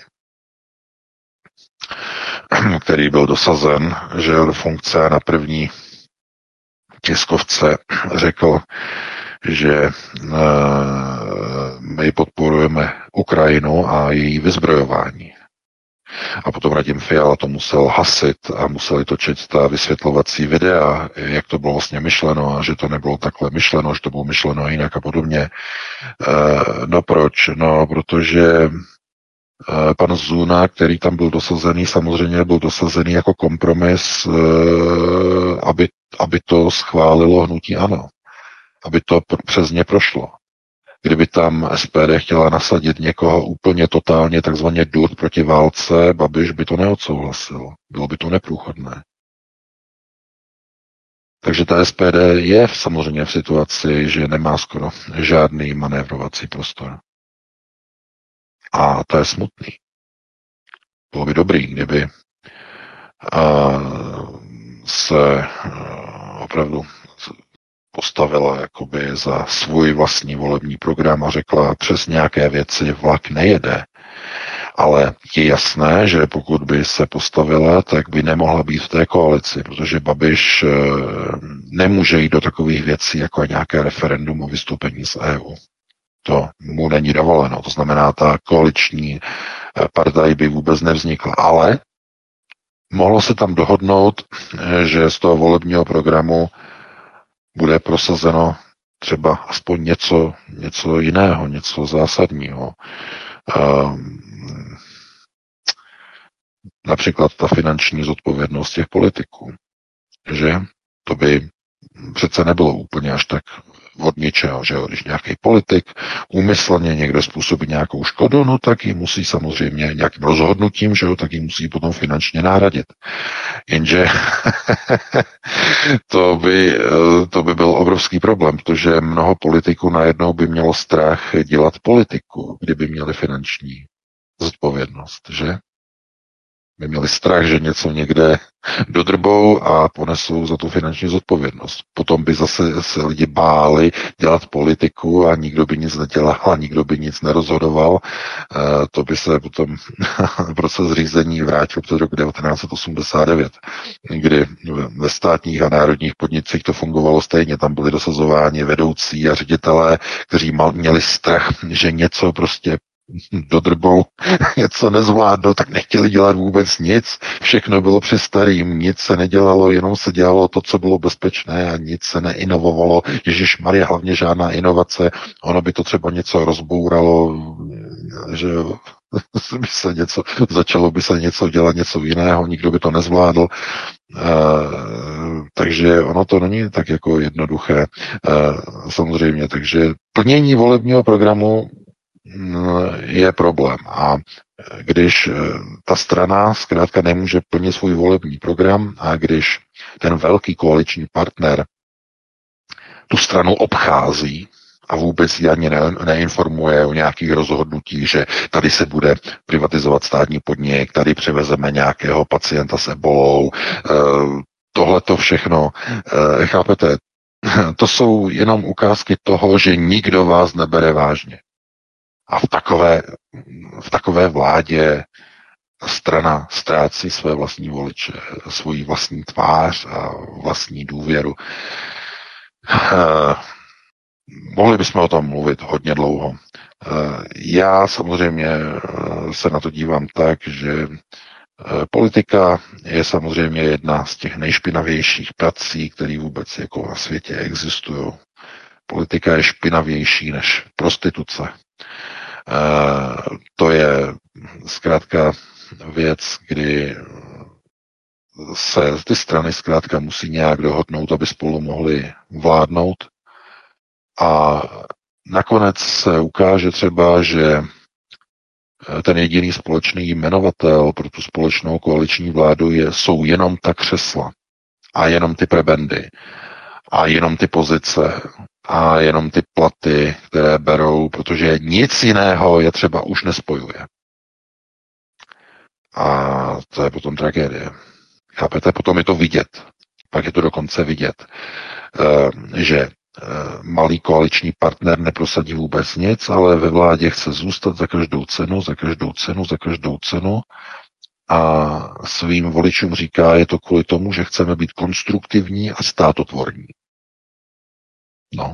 který byl dosazen, že do funkce na první tiskovce řekl, že my podporujeme Ukrajinu a její vyzbrojování. A potom Radim Fiala to musel hasit a museli točit ta vysvětlovací videa, jak to bylo vlastně myšleno a že to nebylo takhle myšleno, že to bylo myšleno jinak a podobně. No proč? No, protože pan Zuna, který tam byl dosazený, samozřejmě byl dosazený jako kompromis, aby, aby to schválilo hnutí ANO. Aby to přes ně prošlo. Kdyby tam S P D chtěla nasadit někoho úplně totálně takzvaně dur proti válce, Babiš by to neodsouhlasil. Bylo by to neprůchodné. Takže ta S P D je samozřejmě v situaci, že nemá skoro žádný manévrovací prostor. A to je smutný. Bylo by dobrý, kdyby se opravdu postavila jakoby za svůj vlastní volební program a řekla, přes nějaké věci vlak nejede. Ale je jasné, že pokud by se postavila, tak by nemohla být v té koalici, protože Babiš nemůže jít do takových věcí, jako je nějaké referendum o vystoupení z E U. To mu není dovoleno. To znamená, ta koaliční partaj by vůbec nevznikla. Ale mohlo se tam dohodnout, že z toho volebního programu bude prosazeno třeba aspoň něco, něco jiného, něco zásadního. Um, například ta finanční zodpovědnost těch politiků. Že to by přece nebylo úplně až tak od ničeho, že jo? Když nějaký politik úmyslně někde způsobí nějakou škodu, no tak ji musí samozřejmě nějakým rozhodnutím, že jo, tak ji musí potom finančně nahradit. Jenže to by, to by byl obrovský problém, protože mnoho politiků najednou by mělo strach dělat politiku, kdyby měli finanční zodpovědnost, že? By měli strach, že něco někde dodrbou a ponesou za tu finanční zodpovědnost. Potom by zase se lidi báli dělat politiku a nikdo by nic nedělal a nikdo by nic nerozhodoval. E, to by se potom proces řízení vrátil před rok devatenáct set osmdesát devět, kdy ve státních a národních podnicích to fungovalo stejně. Tam byli dosazováni vedoucí a ředitelé, kteří mal, měli strach, že něco prostě dodrbou, něco nezvládnou, tak nechtěli dělat vůbec nic. Všechno bylo při starým, nic se nedělalo, jenom se dělalo to, co bylo bezpečné a nic se neinovovalo. Ježišmarja, hlavně žádná inovace, ono by to třeba něco rozbouralo, že by se něco, začalo by se něco dělat, něco jiného, nikdo by to nezvládl. Uh, takže ono to není tak jako jednoduché, uh, samozřejmě. Takže plnění volebního programu je problém. A když ta strana zkrátka nemůže plnit svůj volební program a když ten velký koaliční partner tu stranu obchází a vůbec ji ani ne, neinformuje o nějakých rozhodnutích, že tady se bude privatizovat státní podnik, tady přivezeme nějakého pacienta s ebolou, tohle to všechno, chápete, to jsou jenom ukázky toho, že nikdo vás nebere vážně. A v takové, v takové vládě strana ztrácí své vlastní voliče, svoji vlastní tvář a vlastní důvěru. Eh, mohli bychom o tom mluvit hodně dlouho. Eh, já samozřejmě se na to dívám tak, že politika je samozřejmě jedna z těch nejšpinavějších prací, které vůbec jako na světě existují. Politika je špinavější než prostituce. Uh, to je zkrátka věc, kdy se ty strany zkrátka musí nějak dohodnout, aby spolu mohly vládnout. A nakonec se ukáže třeba, že ten jediný společný jmenovatel pro tu společnou koaliční vládu je, jsou jenom ta křesla a jenom ty prebendy a jenom ty pozice a jenom ty platy, které berou, protože nic jiného je třeba už nespojuje. A to je potom tragédie. Chápete? Potom je to vidět. Pak je to dokonce vidět, že malý koaliční partner neprosadí vůbec nic, ale ve vládě chce zůstat za každou cenu, za každou cenu, za každou cenu a svým voličům říká, je to kvůli tomu, že chceme být konstruktivní a státotvorní. No.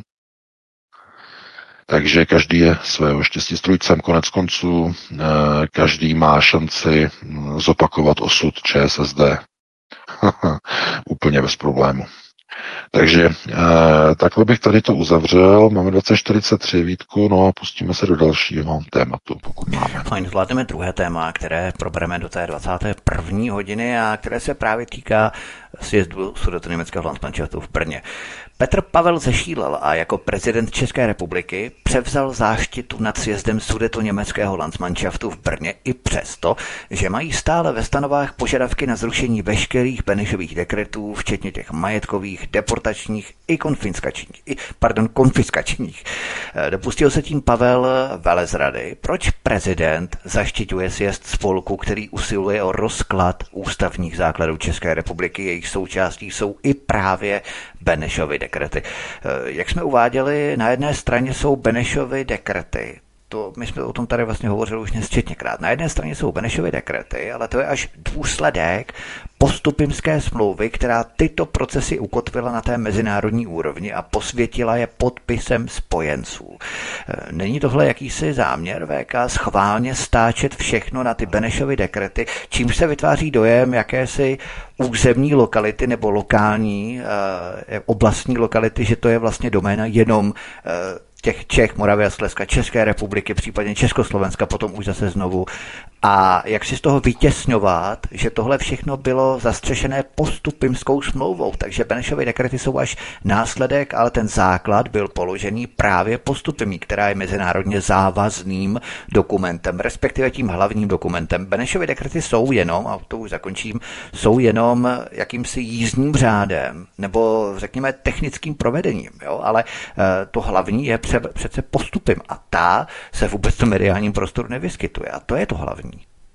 Takže každý je svého štěstí strůjcem, konec konců, každý má šanci zopakovat osud ČSSD. Úplně bez problému. Takže eh, takhle bych tady to uzavřel. Máme dvacet čtyřicet tři, Vítku, no a pustíme se do dalšího tématu, pokud máme. Fajn, zvládneme druhé téma, které probereme do té dvacáté první hodiny a které se právě týká sjezdu Sudetoněmeckého Landsmannschaftu v Brně. Petr Pavel zešílel a jako prezident České republiky převzal záštitu nad sjezdem Sudetoněmeckého Landsmannschaftu v Brně i přesto, že mají stále ve stanovách požadavky na zrušení veškerých Benešových dekretů, včetně těch majetkových, deportačních i konfiskačních. I, pardon, konfiskačních. Dopustil se tím Pavel velezrady. Proč prezident zaštiťuje sjezd spolku, který usiluje o rozklad ústavních základů České republiky, jejich součástí jsou i právě Benešovy dekrety. Jak jsme uváděli, na jedné straně jsou Benešovy dekrety to, my jsme o tom tady vlastně hovořili už nesčetněkrát. Na jedné straně jsou Benešovy dekrety, ale to je až důsledek postupimské smlouvy, která tyto procesy ukotvila na té mezinárodní úrovni a posvětila je podpisem spojenců. Není tohle jakýsi záměr V K schválně stáčet všechno na ty Benešovy dekrety, čímž se vytváří dojem jakési územní lokality nebo lokální eh, oblastní lokality, že to je vlastně doména jenom eh, těch Čech, Moravy a Slezska, České republiky, případně Československa, potom už zase znovu. A jak si z toho vytěsňovat, že tohle všechno bylo zastřešené postupimskou smlouvou, takže Benešovy dekrety jsou až následek, ale ten základ byl položený právě postupimí, která je mezinárodně závazným dokumentem, respektive tím hlavním dokumentem. Benešovy dekrety jsou jenom, a to už zakončím, jsou jenom jakýmsi jízdním řádem, nebo řekněme technickým provedením, jo? Ale to hlavní je přece postupim a ta se vůbec v tom mediálním prostoru nevyskytuje a to je to hlavní.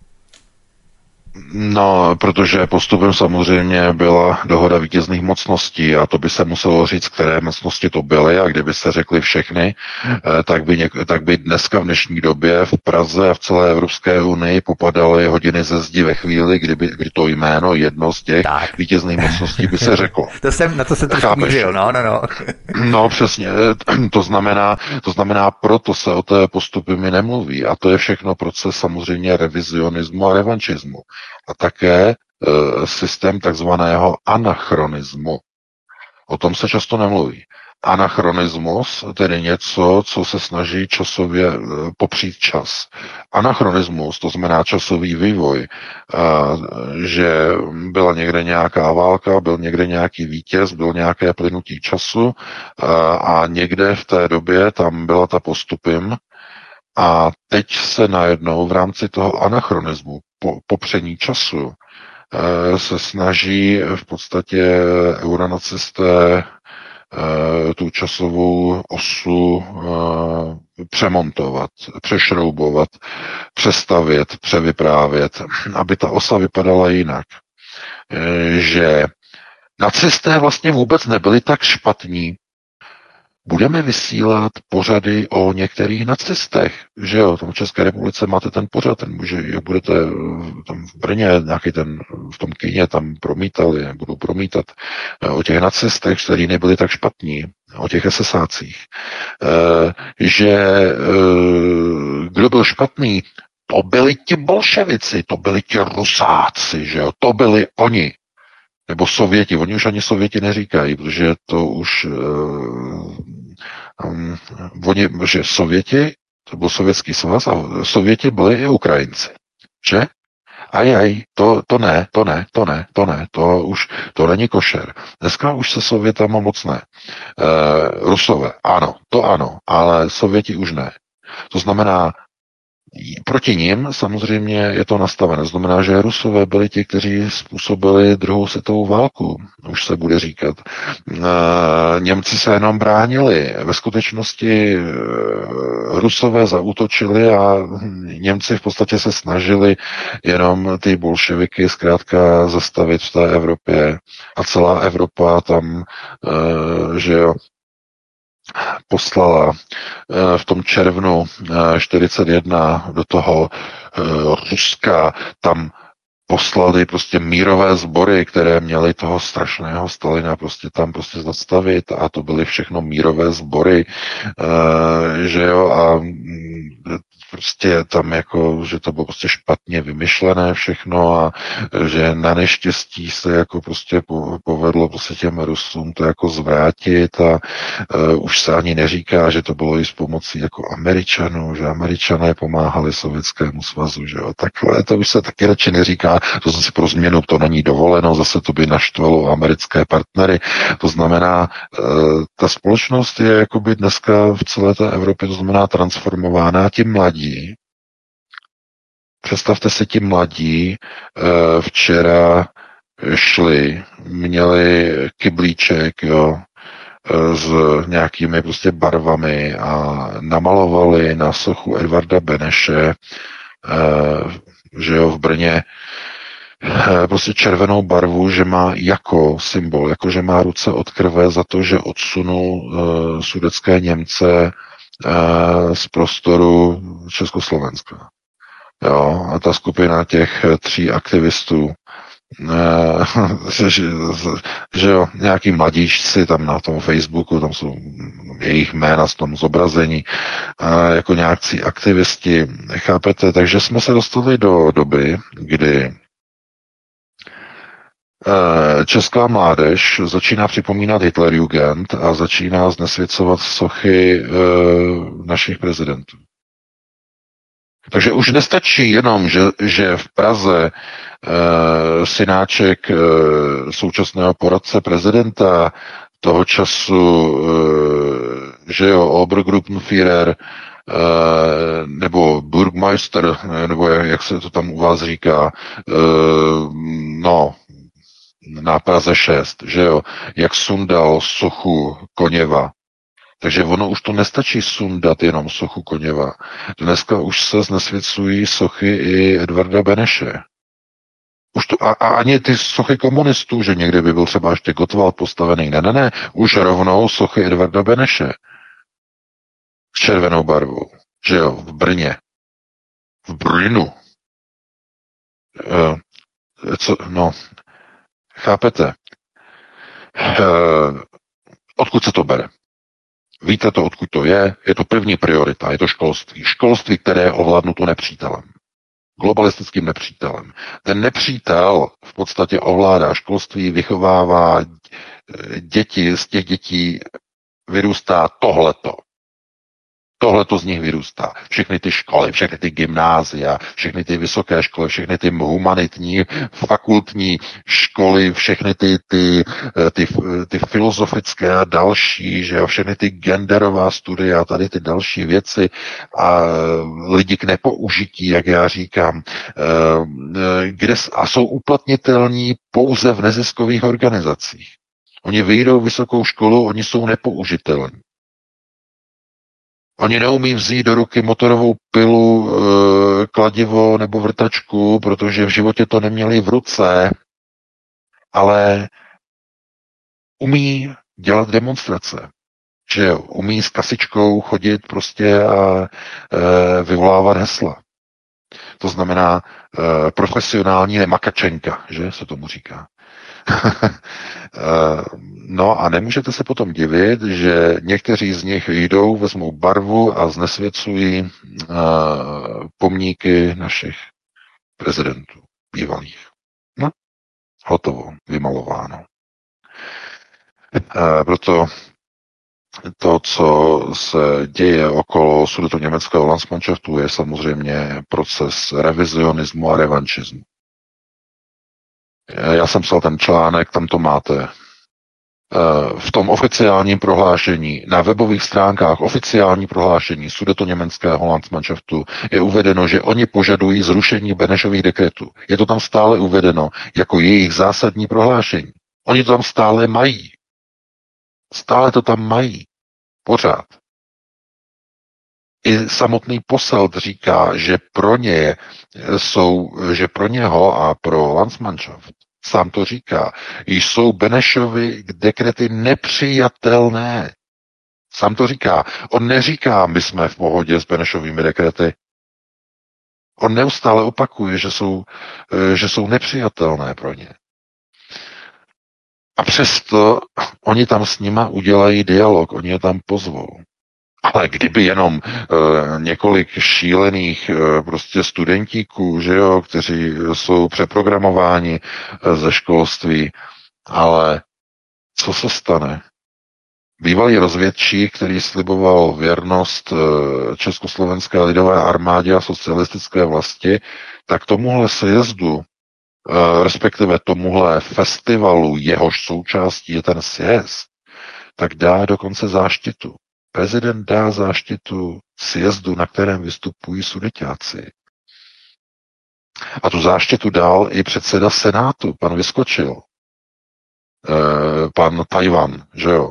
No, protože postupem samozřejmě byla dohoda vítězných mocností a to by se muselo říct, které mocnosti to byly a kdyby se řekli všechny, tak by, něk- tak by dneska v dnešní době v Praze a v celé Evropské unii popadaly hodiny ze zdi ve chvíli, kdyby, kdy to jméno jedno z těch tak. vítězných mocností by se řeklo. To jsem, na to jsem trošku mířil, no, no, no. No, přesně, to znamená, to znamená, proto se o té postupy mi nemluví a to je všechno proces samozřejmě revizionismu a revanšismu. A také e, systém takzvaného anachronismu. O tom se často nemluví. Anachronismus, tedy něco, co se snaží časově e, popřít čas. Anachronismus, to znamená časový vývoj, e, že byla někde nějaká válka, byl někde nějaký vítěz, byl nějaké plynutí času e, a někde v té době tam byla ta postupim a teď se najednou v rámci toho anachronismu po, popření času e, se snaží v podstatě euronacisté e, tu časovou osu e, přemontovat, přešroubovat, přestavět, převyprávět, aby ta osa vypadala jinak. E, že nacisté vlastně vůbec nebyli tak špatní. Budeme vysílat pořady o některých nacistech, že jo, tam v České republice máte ten pořad, ten může, jak budete tam v Brně, nějaký ten, v tom kyně tam promítali, budou promítat o těch nacistech, kteří nebyli tak špatní, o těch esesácích, e, že e, kdo byl špatný, to byli ti bolševici, to byli ti rusáci, že jo, to byli oni. Nebo Sověti, oni už ani Sověti neříkají, protože to už uh, um, oni, že Sověti, to byl Sovětský svaz a Sověti byli i Ukrajinci, že? Ajaj, to, to ne, to ne, to ne, to ne, to už, to není košer. Dneska už se Sovětama moc ne. Uh, Rusové, ano, to ano, ale Sověti už ne. To znamená, proti nim samozřejmě je to nastavené. Znamená, že Rusové byli ti, kteří způsobili druhou světovou válku, už se bude říkat. Němci se jenom bránili. Ve skutečnosti Rusové zaútočili a Němci v podstatě se snažili jenom ty bolševiky zkrátka zastavit v té Evropě. A celá Evropa tam, že jo, poslala v tom červnu čtyřicet jedna do toho Ruska, tam poslali prostě mírové sbory, které měly toho strašného Stalina prostě tam prostě zastavit a to byly všechno mírové sbory, že jo, a prostě tam jako, že to bylo prostě špatně vymyšlené všechno a že na neštěstí se jako prostě povedlo prostě těm Rusům to jako zvrátit a uh, už se ani neříká, že to bylo i s pomocí jako Američanů, že Američané pomáhali Sovětskému svazu, že jo, takhle, to už se taky radši neříká, to zase pro změnu to není dovoleno, zase to by naštvalo americké partnery, to znamená, uh, ta společnost je jakoby dneska v celé té Evropě, to znamená transformována, ti mladí. Představte si, ti mladí včera šli, měli kyblíček, jo, s nějakými prostě barvami a namalovali na sochu Edvarda Beneše, že jo, v Brně, prostě červenou barvu, že má jako symbol, jako že má ruce od krve za to, že odsunul uh, sudetské Němce z prostoru Československa. Jo, a ta skupina těch tří aktivistů, že, že, že jo, nějaký mladíčci tam na tom Facebooku, tam jsou jejich jména z tom zobrazení, jako nějakcí aktivisti, chápete? Takže jsme se dostali do doby, kdy česká mládež začíná připomínat Hitlerjugend a začíná znesvěcovat sochy našich prezidentů. Takže už nestačí jenom, že, že v Praze e, synáček e, současného poradce prezidenta toho času, e, že jo, Obergruppenführer, e, nebo Burgmeister, nebo jak, jak se to tam u vás říká, e, no, na Praze šest, že jo, jak sundal sochu Koněva. Takže ono už to nestačí sundat jenom sochu Koněva. Dneska už se znesvěcují sochy i Edvarda Beneše. Už to, a, a ani ty sochy komunistů, že někde by byl třeba ještě Gottwald postavený. Ne, ne, ne. Už rovnou sochy Edvarda Beneše. S červenou barvou. Že jo, v Brně. V Brnu. E, co, no, chápete? E, odkud se to bere? Víte to, odkud to je? Je to první priorita, je to školství. Školství, které je ovládnuto nepřítelem. Globalistickým nepřítelem. Ten nepřítel v podstatě ovládá školství, vychovává děti, z těch dětí vyrůstá tohleto. Tohle to z nich vyrůstá. Všechny ty školy, všechny ty gymnázia, všechny ty vysoké školy, všechny ty humanitní, fakultní školy, všechny ty, ty, ty, ty filozofické a další, že jo, všechny ty genderová studia, tady ty další věci a lidi k nepoužití, jak já říkám, kde a jsou uplatnitelní pouze v neziskových organizacích. Oni vyjdou vysokou školu, oni jsou nepoužitelní. Oni neumí vzít do ruky motorovou pilu, e, kladivo nebo vrtačku, protože v životě to neměli v ruce, ale umí dělat demonstrace. Že jo, umí s kasičkou chodit prostě a e, vyvolávat hesla. To znamená e, profesionální nemakačenka, že se tomu říká. No a nemůžete se potom divit, že někteří z nich jdou, vezmou barvu a znesvěcují pomníky našich prezidentů bývalých. No, hotovo, vymalováno. Proto to, co se děje okolo sudetoněmeckého Landsmannschaftu, je samozřejmě proces revizionismu a revanšismu. Já jsem psal ten článek, tam to máte. V tom oficiálním prohlášení, na webových stránkách oficiální prohlášení sudetoněmeckého Landsmannschaftu je uvedeno, že oni požadují zrušení Benešových dekretů. Je to tam stále uvedeno jako jejich zásadní prohlášení. Oni to tam stále mají. Stále to tam mají. Pořád. I samotný Posselt říká, že pro ně jsou, že pro něho a pro Landsmannschaft, sám to říká, jsou Benešovy dekrety nepřijatelné. Sám to říká. On neříká, my jsme v pohodě s Benešovými dekrety. On neustále opakuje, že jsou, že jsou nepřijatelné pro ně. A přesto oni tam s nima udělají dialog, oni je tam pozvou. Ale kdyby jenom uh, několik šílených uh, prostě studentíků, že jo, kteří jsou přeprogramováni uh, ze školství, ale co se stane? Bývalý rozvědčík, který sliboval věrnost uh, Československé lidové armádě a socialistické vlasti, tak tomuhle sjezdu, uh, respektive tomuhle festivalu, jehož součástí je ten sjezd, tak dá dokonce záštitu. Prezident dá záštitu sjezdu, na kterém vystupují sudeťáci. A tu záštitu dal i předseda Senátu, pan Vyskočil. E, pan Tajvan, že jo.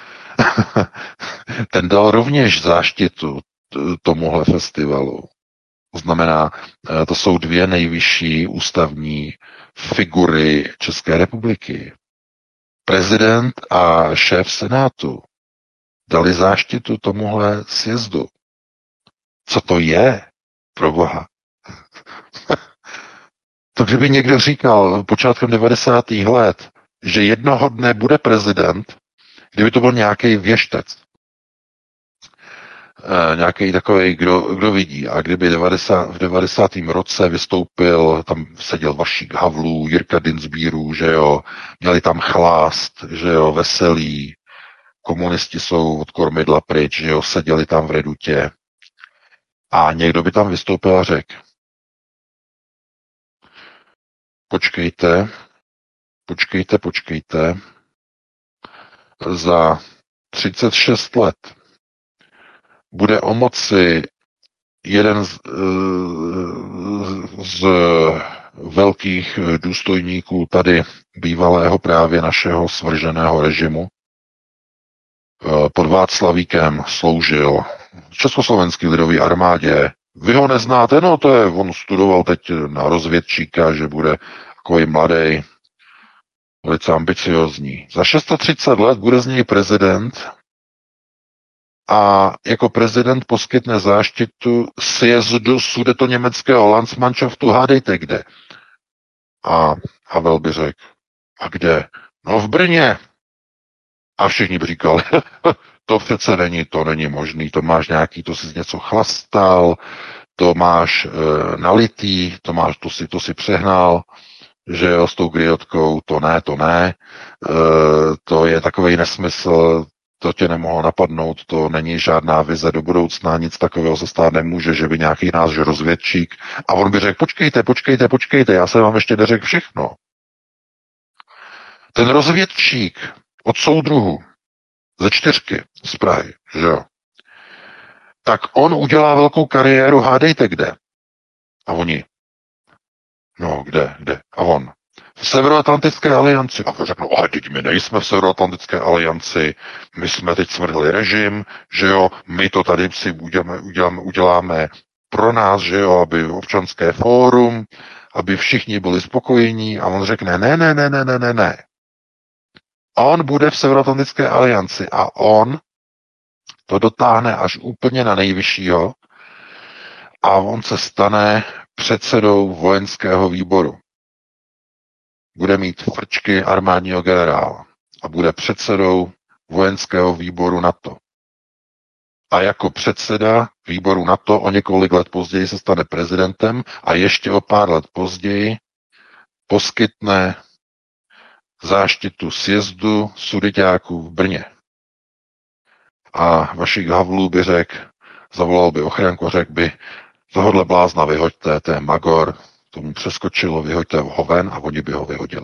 Ten dal rovněž záštitu tomuhle festivalu. To znamená, to jsou dvě nejvyšší ústavní figury České republiky. Prezident a šéf Senátu dali záštitu tomuhle sjezdu. Co to je, pro boha? To kdyby někdo říkal počátkem devadesátých let, že jednoho dne bude prezident, kdyby to byl nějaký věštec, e, nějaký takový, kdo, kdo vidí, a kdyby devadesát, v devadesátém roce vystoupil, tam seděl Vašík Havlů, Jirka Dinsbírů, že jo, měli tam chlást, že jo, veselí, komunisti jsou od kormidla pryč, že jo, seděli tam v redutě a někdo by tam vystoupil a řekl, počkejte, počkejte, počkejte, za třicet šest let bude o moci jeden z, z velkých důstojníků tady bývalého právě našeho svrženého režimu. Pod Václavíkem sloužil v Československé lidové armádě. Vy ho neznáte? No to je, on studoval teď na rozvědčíka, že bude takový mladý, velice ambiciozní. Za třicet šest let bude z něj prezident a jako prezident poskytne záštitu sjezdu sudetoněmeckého Landsmannschaftu, hádejte kde. A Havel by řekl, a kde? No v Brně. A všichni by říkali, to přece není, to není možný, to máš nějaký, to jsi něco chlastal, to máš e, nalitý, to máš, to si, to si přehnal, že jo, s tou griotkou, to ne, to ne, e, to je takový nesmysl, to tě nemohlo napadnout, to není žádná vize do budoucna, nic takového se stát nemůže, že by nějaký náš rozvědčík, a on by řekl, počkejte, počkejte, počkejte, já jsem vám ještě neřekl všechno. Ten rozvědčík od soudruhu ze čtyřky z Prahy, že jo, tak on udělá velkou kariéru, hádejte kde. A oni, no kde, kde, a on, v Severoatlantické alianci. A řeknou, a teď my nejsme v Severoatlantické alianci, my jsme teď smrdli režim, že jo, my to tady si uděláme, uděláme, uděláme pro nás, že jo, aby občanské fórum, aby všichni byli spokojení, a on řekne, ne, ne, ne, ne, ne, ne, ne. On bude v Severoatlantické alianci a on to dotáhne až úplně na nejvyššího a on se stane předsedou vojenského výboru. Bude mít frčky armádního generála a bude předsedou vojenského výboru NATO. A jako předseda výboru NATO o několik let později se stane prezidentem a ještě o pár let později poskytne záštitu sjezdu sudeťáků v Brně. A Vašík Havlů by řekl, zavolal by ochránku a řekl by, tohodle blázna vyhoďte, to je magor, tomu přeskočilo, vyhoďte ho ven, a oni by ho vyhodili.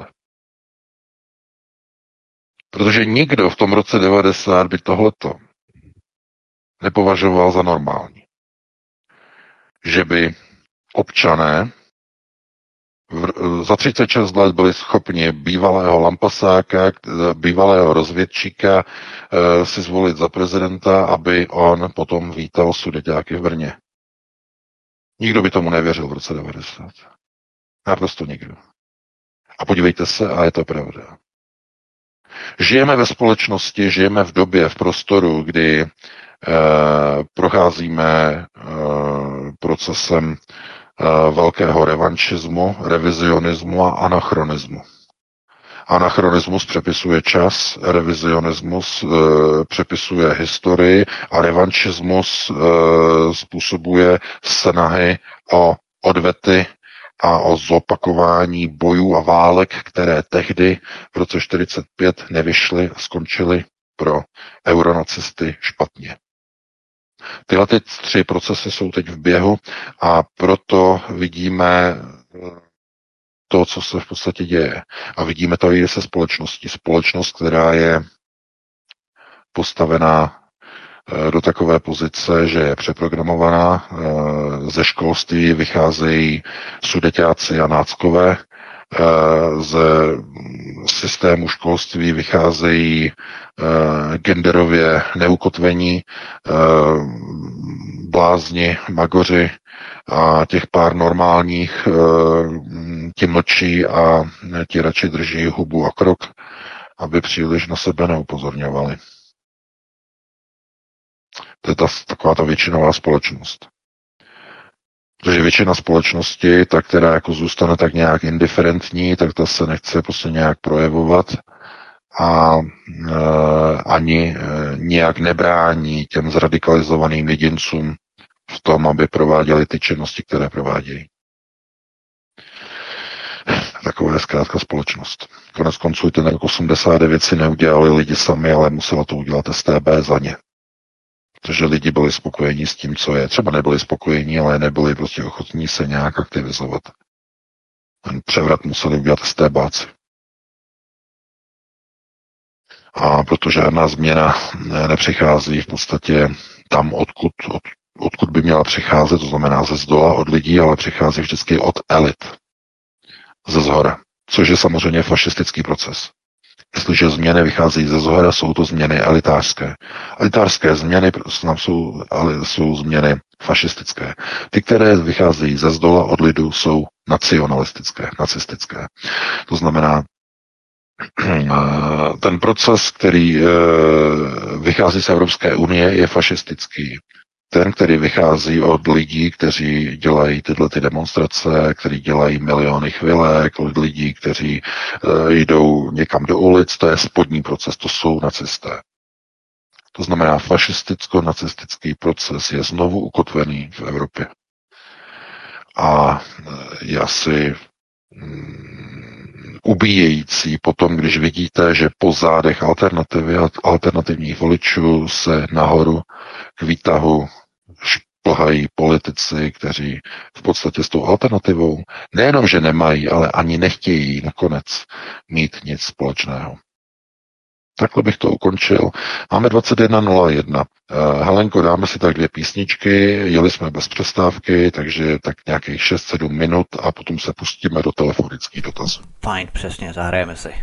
Protože nikdo v tom roce devadesát by tohleto nepovažoval za normální. Že by občané v, za třicet šest let byli schopni bývalého lampasáka, bývalého rozvědčíka e, si zvolit za prezidenta, aby on potom vítal sudeťáky v Brně. Nikdo by tomu nevěřil v roce devadesát. Naprosto nikdo. A podívejte se, a je to pravda. Žijeme ve společnosti, žijeme v době, v prostoru, kdy e, procházíme e, procesem velkého revanšismu, revizionismu a anachronismu. Anachronismus přepisuje čas, revizionismus e, přepisuje historii a revanšismus e, způsobuje snahy o odvety a o zopakování bojů a válek, které tehdy v roce čtyřicet pět nevyšly a skončily pro euronacisty špatně. Tyhle ty tři procesy jsou teď v běhu a proto vidíme to, co se v podstatě děje. A vidíme to i se společností. Společnost, která je postavená do takové pozice, že je přeprogramovaná. Ze školství vycházejí sudeťáci a náckové, ze systému školství vycházejí genderově neukotvení, blázni, magoři, a těch pár normálních ti mlčí a ti radši drží hubu a krok, aby příliš na sebe neupozorňovali. To je ta, taková ta většinová společnost. Protože většina společnosti, ta, která jako zůstane tak nějak indiferentní, tak ta se nechce prostě nějak projevovat a e, ani e, nějak nebrání těm zradikalizovaným jedincům v tom, aby prováděli ty činnosti, které provádějí. Taková je zkrátka společnost. Konec konců ten rok osmdesát devět si neudělali lidi sami, ale muselo to udělat S T B za ně. Protože lidi byli spokojení s tím, co je. Třeba nebyli spokojení, ale nebyli prostě ochotní se nějak aktivizovat. Ten převrat museli udělat STBáci. A protože žádná změna nepřichází v podstatě tam, odkud, od, odkud by měla přicházet, to znamená ze zdola od lidí, ale přichází vždycky od elit. Ze zhora. Což je samozřejmě fašistický proces. Jestliže změny vycházejí ze zhora, jsou to změny elitářské. Elitářské změny jsou, jsou změny fašistické. Ty, které vycházejí ze zdola od lidu, jsou nacionalistické, nacistické. To znamená, ten proces, který vychází z Evropské unie, je fašistický. Ten, který vychází od lidí, kteří dělají tyhle ty demonstrace, kteří dělají miliony chvilek, od lidí, kteří uh, jdou někam do ulic, to je spodní proces, to jsou nacisté. To znamená, fašisticko-nacistický proces je znovu ukotvený v Evropě. A je asi um, ubíjející potom, když vidíte, že po zádech alternativy a alternativních voličů se nahoru k výtahu šplhají politici, kteří v podstatě s tou alternativou nejenom, že nemají, ale ani nechtějí nakonec mít nic společného. Takhle bych to ukončil. Máme dvacet jedna nula jedna. Uh, Helenko, dáme si tak dvě písničky, jeli jsme bez přestávky, takže tak nějakých šest sedm minut a potom se pustíme do telefonických dotazů. Fajn, přesně, zahrajeme si.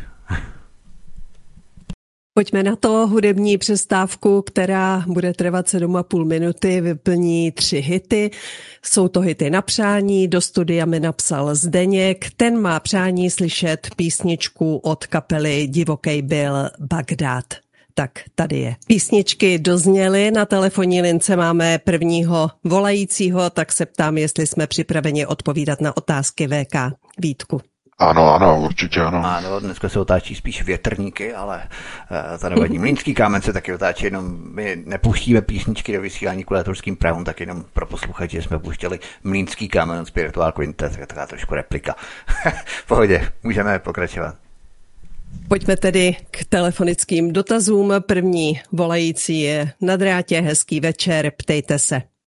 Pojďme na to. Hudební přestávku, která bude trvat sedm a půl minuty, vyplní tři hity. Jsou to hity na přání, do studia mi napsal Zdeněk. Ten má přání slyšet písničku od kapely Divokej byl Bagdád. Tak tady je. Písničky dozněly, na telefonní lince máme prvního volajícího, tak se ptám, jestli jsme připraveni odpovídat na otázky V K. Vítku. Ano, ano, určitě ano. Ano, dneska se otáčí spíš větrníky, ale uh, to nevadí. Mlýnský kámen se taky otáčí, jenom my nepouštíme písničky do vysílání kvůli autorským právům, tak jenom pro posluchače jsme pouštěli Mlýnský kámen od Spiritual Quintet, tak taková trošku replika. V pohodě, můžeme pokračovat. Pojďme tedy k telefonickým dotazům. První volající je na drátě, hezký večer, ptejte se.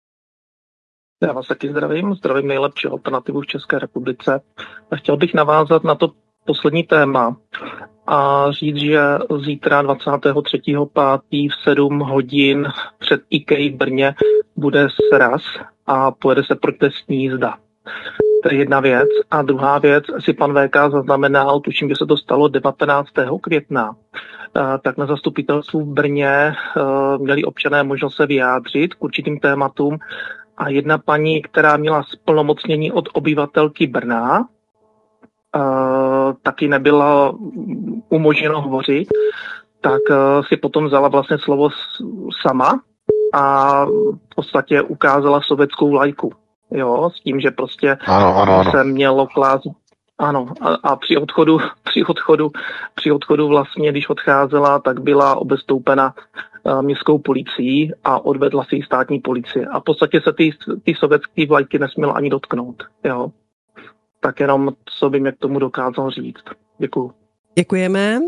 Já vás taky zdravím, zdravím nejlepší alternativu v České republice. A chtěl bych navázat na to poslední téma a říct, že zítra dvacátého třetího pátého v sedm hodin před IKEA v Brně bude sraz a pojede se protestní jízda. To je jedna věc. A druhá věc, si pan V K zaznamenal, tuším, že se to stalo devatenáctého května, tak na zastupitelstvu v Brně měli občané možnost se vyjádřit k určitým tématům. A jedna paní, která měla splnomocnění od obyvatelky Brna, uh, taky nebyla umožněno hovořit, tak uh, si potom vzala vlastně slovo sama a v podstatě ukázala sovětskou vlajku. Jo, s tím, že prostě ano, ano, ano. se mělo klást. Ano, a, a při odchodu, při odchodu, při odchodu vlastně, když odcházela, tak byla obestoupena uh, městskou policií a odvedla si ji státní policie. A v podstatě se ty, ty sovětské vlajky nesměla ani dotknout. Jo. Tak jenom, co bych k tomu dokázal říct. Děkuju. Děkujeme.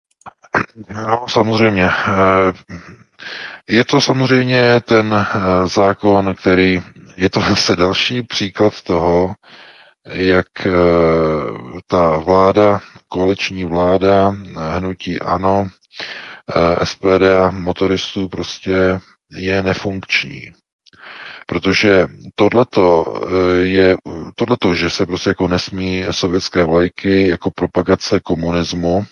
No, samozřejmě. Je to samozřejmě ten zákon, který, je to zase další příklad toho, jak ta vláda, koaliční vláda, hnutí ANO, S P D a motoristů prostě je nefunkční. Protože tohleto je, tohleto, že se prostě jako nesmí sovětské vlajky jako propagace komunismu,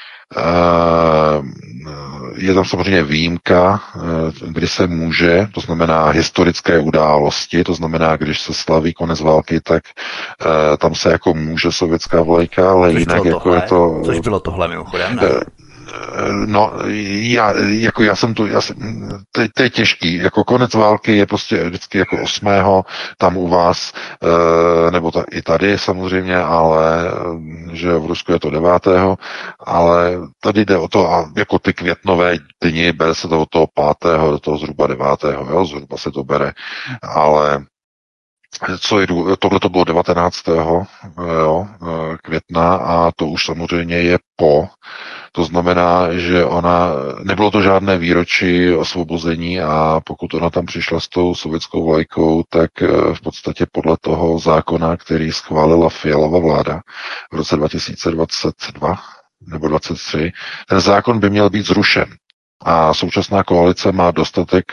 je tam samozřejmě výjimka, kdy se může, to znamená historické události, to znamená, když se slaví konec války, tak tam se jako může sovětská vlajka, ale což jinak jako tohle, je to... Což bylo tohle mimochodem, ne? No, já, jako já jsem tu, já jsem, to, to je těžký, jako konec války je prostě vždycky jako osmého tam u vás, nebo ta, i tady samozřejmě, ale, že v Rusku je to devátého, ale tady jde o to, a jako ty květnové dny, bere se to od toho pátého do toho zhruba devátého, jo, zhruba se to bere, ale co je, tohle to bylo devatenáctého Jo, května a to už samozřejmě je po. To znamená, že ona, nebylo to žádné výročí osvobození a pokud ona tam přišla s tou sovětskou vlajkou, tak v podstatě podle toho zákona, který schválila Fialova vláda v roce dva tisíce dvacet dva nebo dvacet tři, ten zákon by měl být zrušen. A současná koalice má dostatek,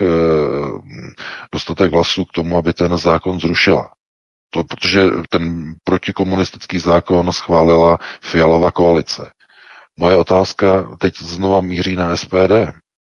dostatek hlasů k tomu, aby ten zákon zrušila. To, protože ten protikomunistický zákon schválila Fialova koalice. Moje otázka teď znova míří na S P D.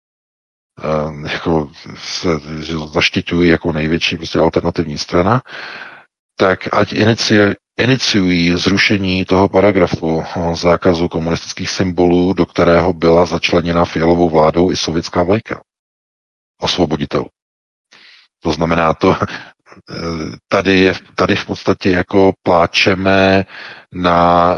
E, jako se že zaštiťují jako největší prostě alternativní strana, tak ať inici, iniciují zrušení toho paragrafu zákazu komunistických symbolů, do kterého byla začleněna Fialovou vládou i sovětská vlajka osvoboditelů. To znamená, to tady, je, tady v podstatě jako pláčeme na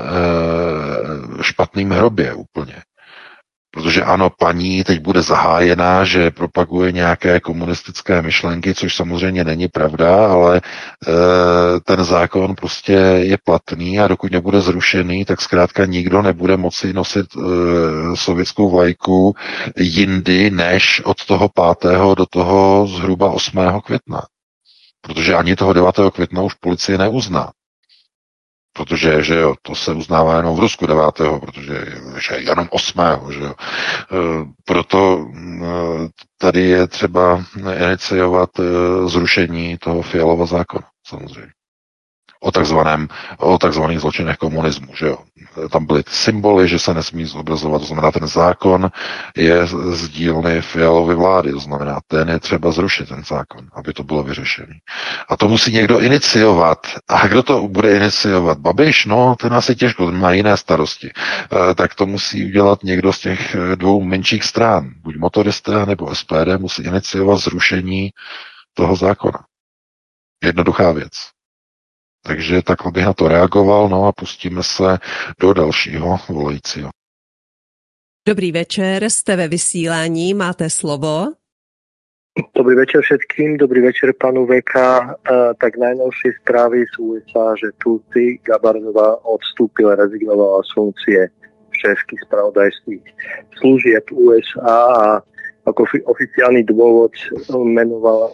e, špatným hrobě úplně. Protože ano, paní teď bude zahájená, že propaguje nějaké komunistické myšlenky, což samozřejmě není pravda, ale e, ten zákon prostě je platný a dokud nebude zrušený, tak zkrátka nikdo nebude moci nosit e, sovětskou vlajku jindy než od toho pátého do toho zhruba osmého května. Protože ani toho devátého května už policie neuzná. Protože, že jo, to se uznává jenom v Rusku devátého protože že jenom osmého že jo. E, proto e, tady je třeba iniciovat e, zrušení toho Fialova zákona, samozřejmě. O takzvaném, o takzvaných zločinech komunismu, že jo. Tam byly ty symboly, že se nesmí zobrazovat, to znamená, ten zákon je z dílny Fialovy vlády, to znamená, ten je třeba zrušit, ten zákon, aby to bylo vyřešené. A to musí někdo iniciovat. A kdo to bude iniciovat? Babiš? No, ten asi těžko, ten má jiné starosti. E, tak to musí udělat někdo z těch dvou menších stran. Buď motoristé, nebo S P D musí iniciovat zrušení toho zákona. Jednoduchá věc. Takže takhle bych na to reagoval, no a pustíme se do dalšího volajícího. Dobrý večer, jste ve vysílání, máte slovo. Dobrý večer všetkým, dobrý večer panu V K. Uh, tak najnovšie správy z U S A, že Tulsi Gabbardová odstúpila, rezignovala z funkcie v českých spravodajských služieb U S A a ako oficiálny dôvod menovala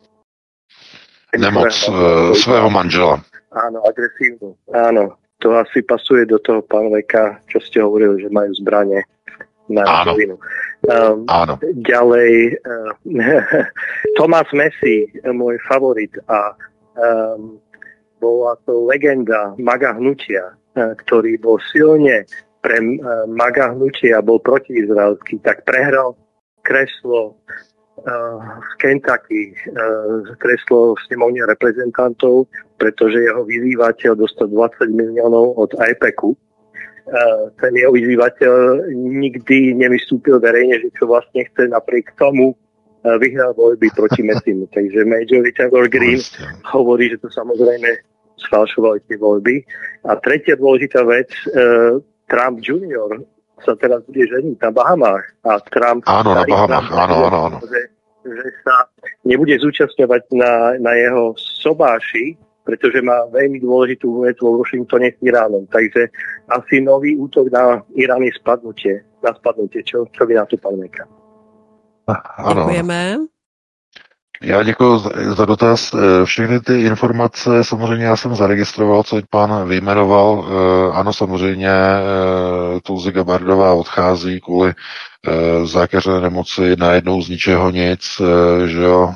nemoc uh, svého manžela. Áno, agresívnu. Áno, to asi pasuje do toho, pán V K, čo ste hovorili, že majú zbranie na rovinu. Um, Áno. Ďalej, uh, Tomás Messi, môj favorit a um, bola to legenda MAGA hnutia, uh, ktorý bol silne pre uh, MAGA hnutia, bol protiizraelský, tak prehral kreslo uh, v Kentucky, uh, kreslo v snemovne reprezentantov, pretože jeho vyzývateľ dostal dvadsať miliónov od IPECu. Uh, ten jeho vyzývateľ nikdy nevystúpil verejne, že čo vlastne chce, napriek tomu uh, vyhral voľby proti Messimu. Takže Major Richard Green hovorí, že to samozrejme sfalšovali tie voľby. A tretia dôležitá vec, uh, Trump junior sa teraz bude ženiť na Bahamách. A Trump... Áno, na Bahamách, áno, áno, áno. Že, že sa nebude zúčastňovať na, na jeho sobáši, pretože má veľmi dôležitú vec vo Washingtone s Iránom. Takže asi nový útok na Irán je spadnutie. Na spadnutie. Čo, čo vy na to, pán Meka? Děkujeme. Já děkuji za dotaz. Všechny ty informace samozřejmě já jsem zaregistroval, co pán vyjmenoval. Ano, samozřejmě Tulsi Gabbardová odchází kvůli zákeřné nemoci najednou z ničeho nic, že jo,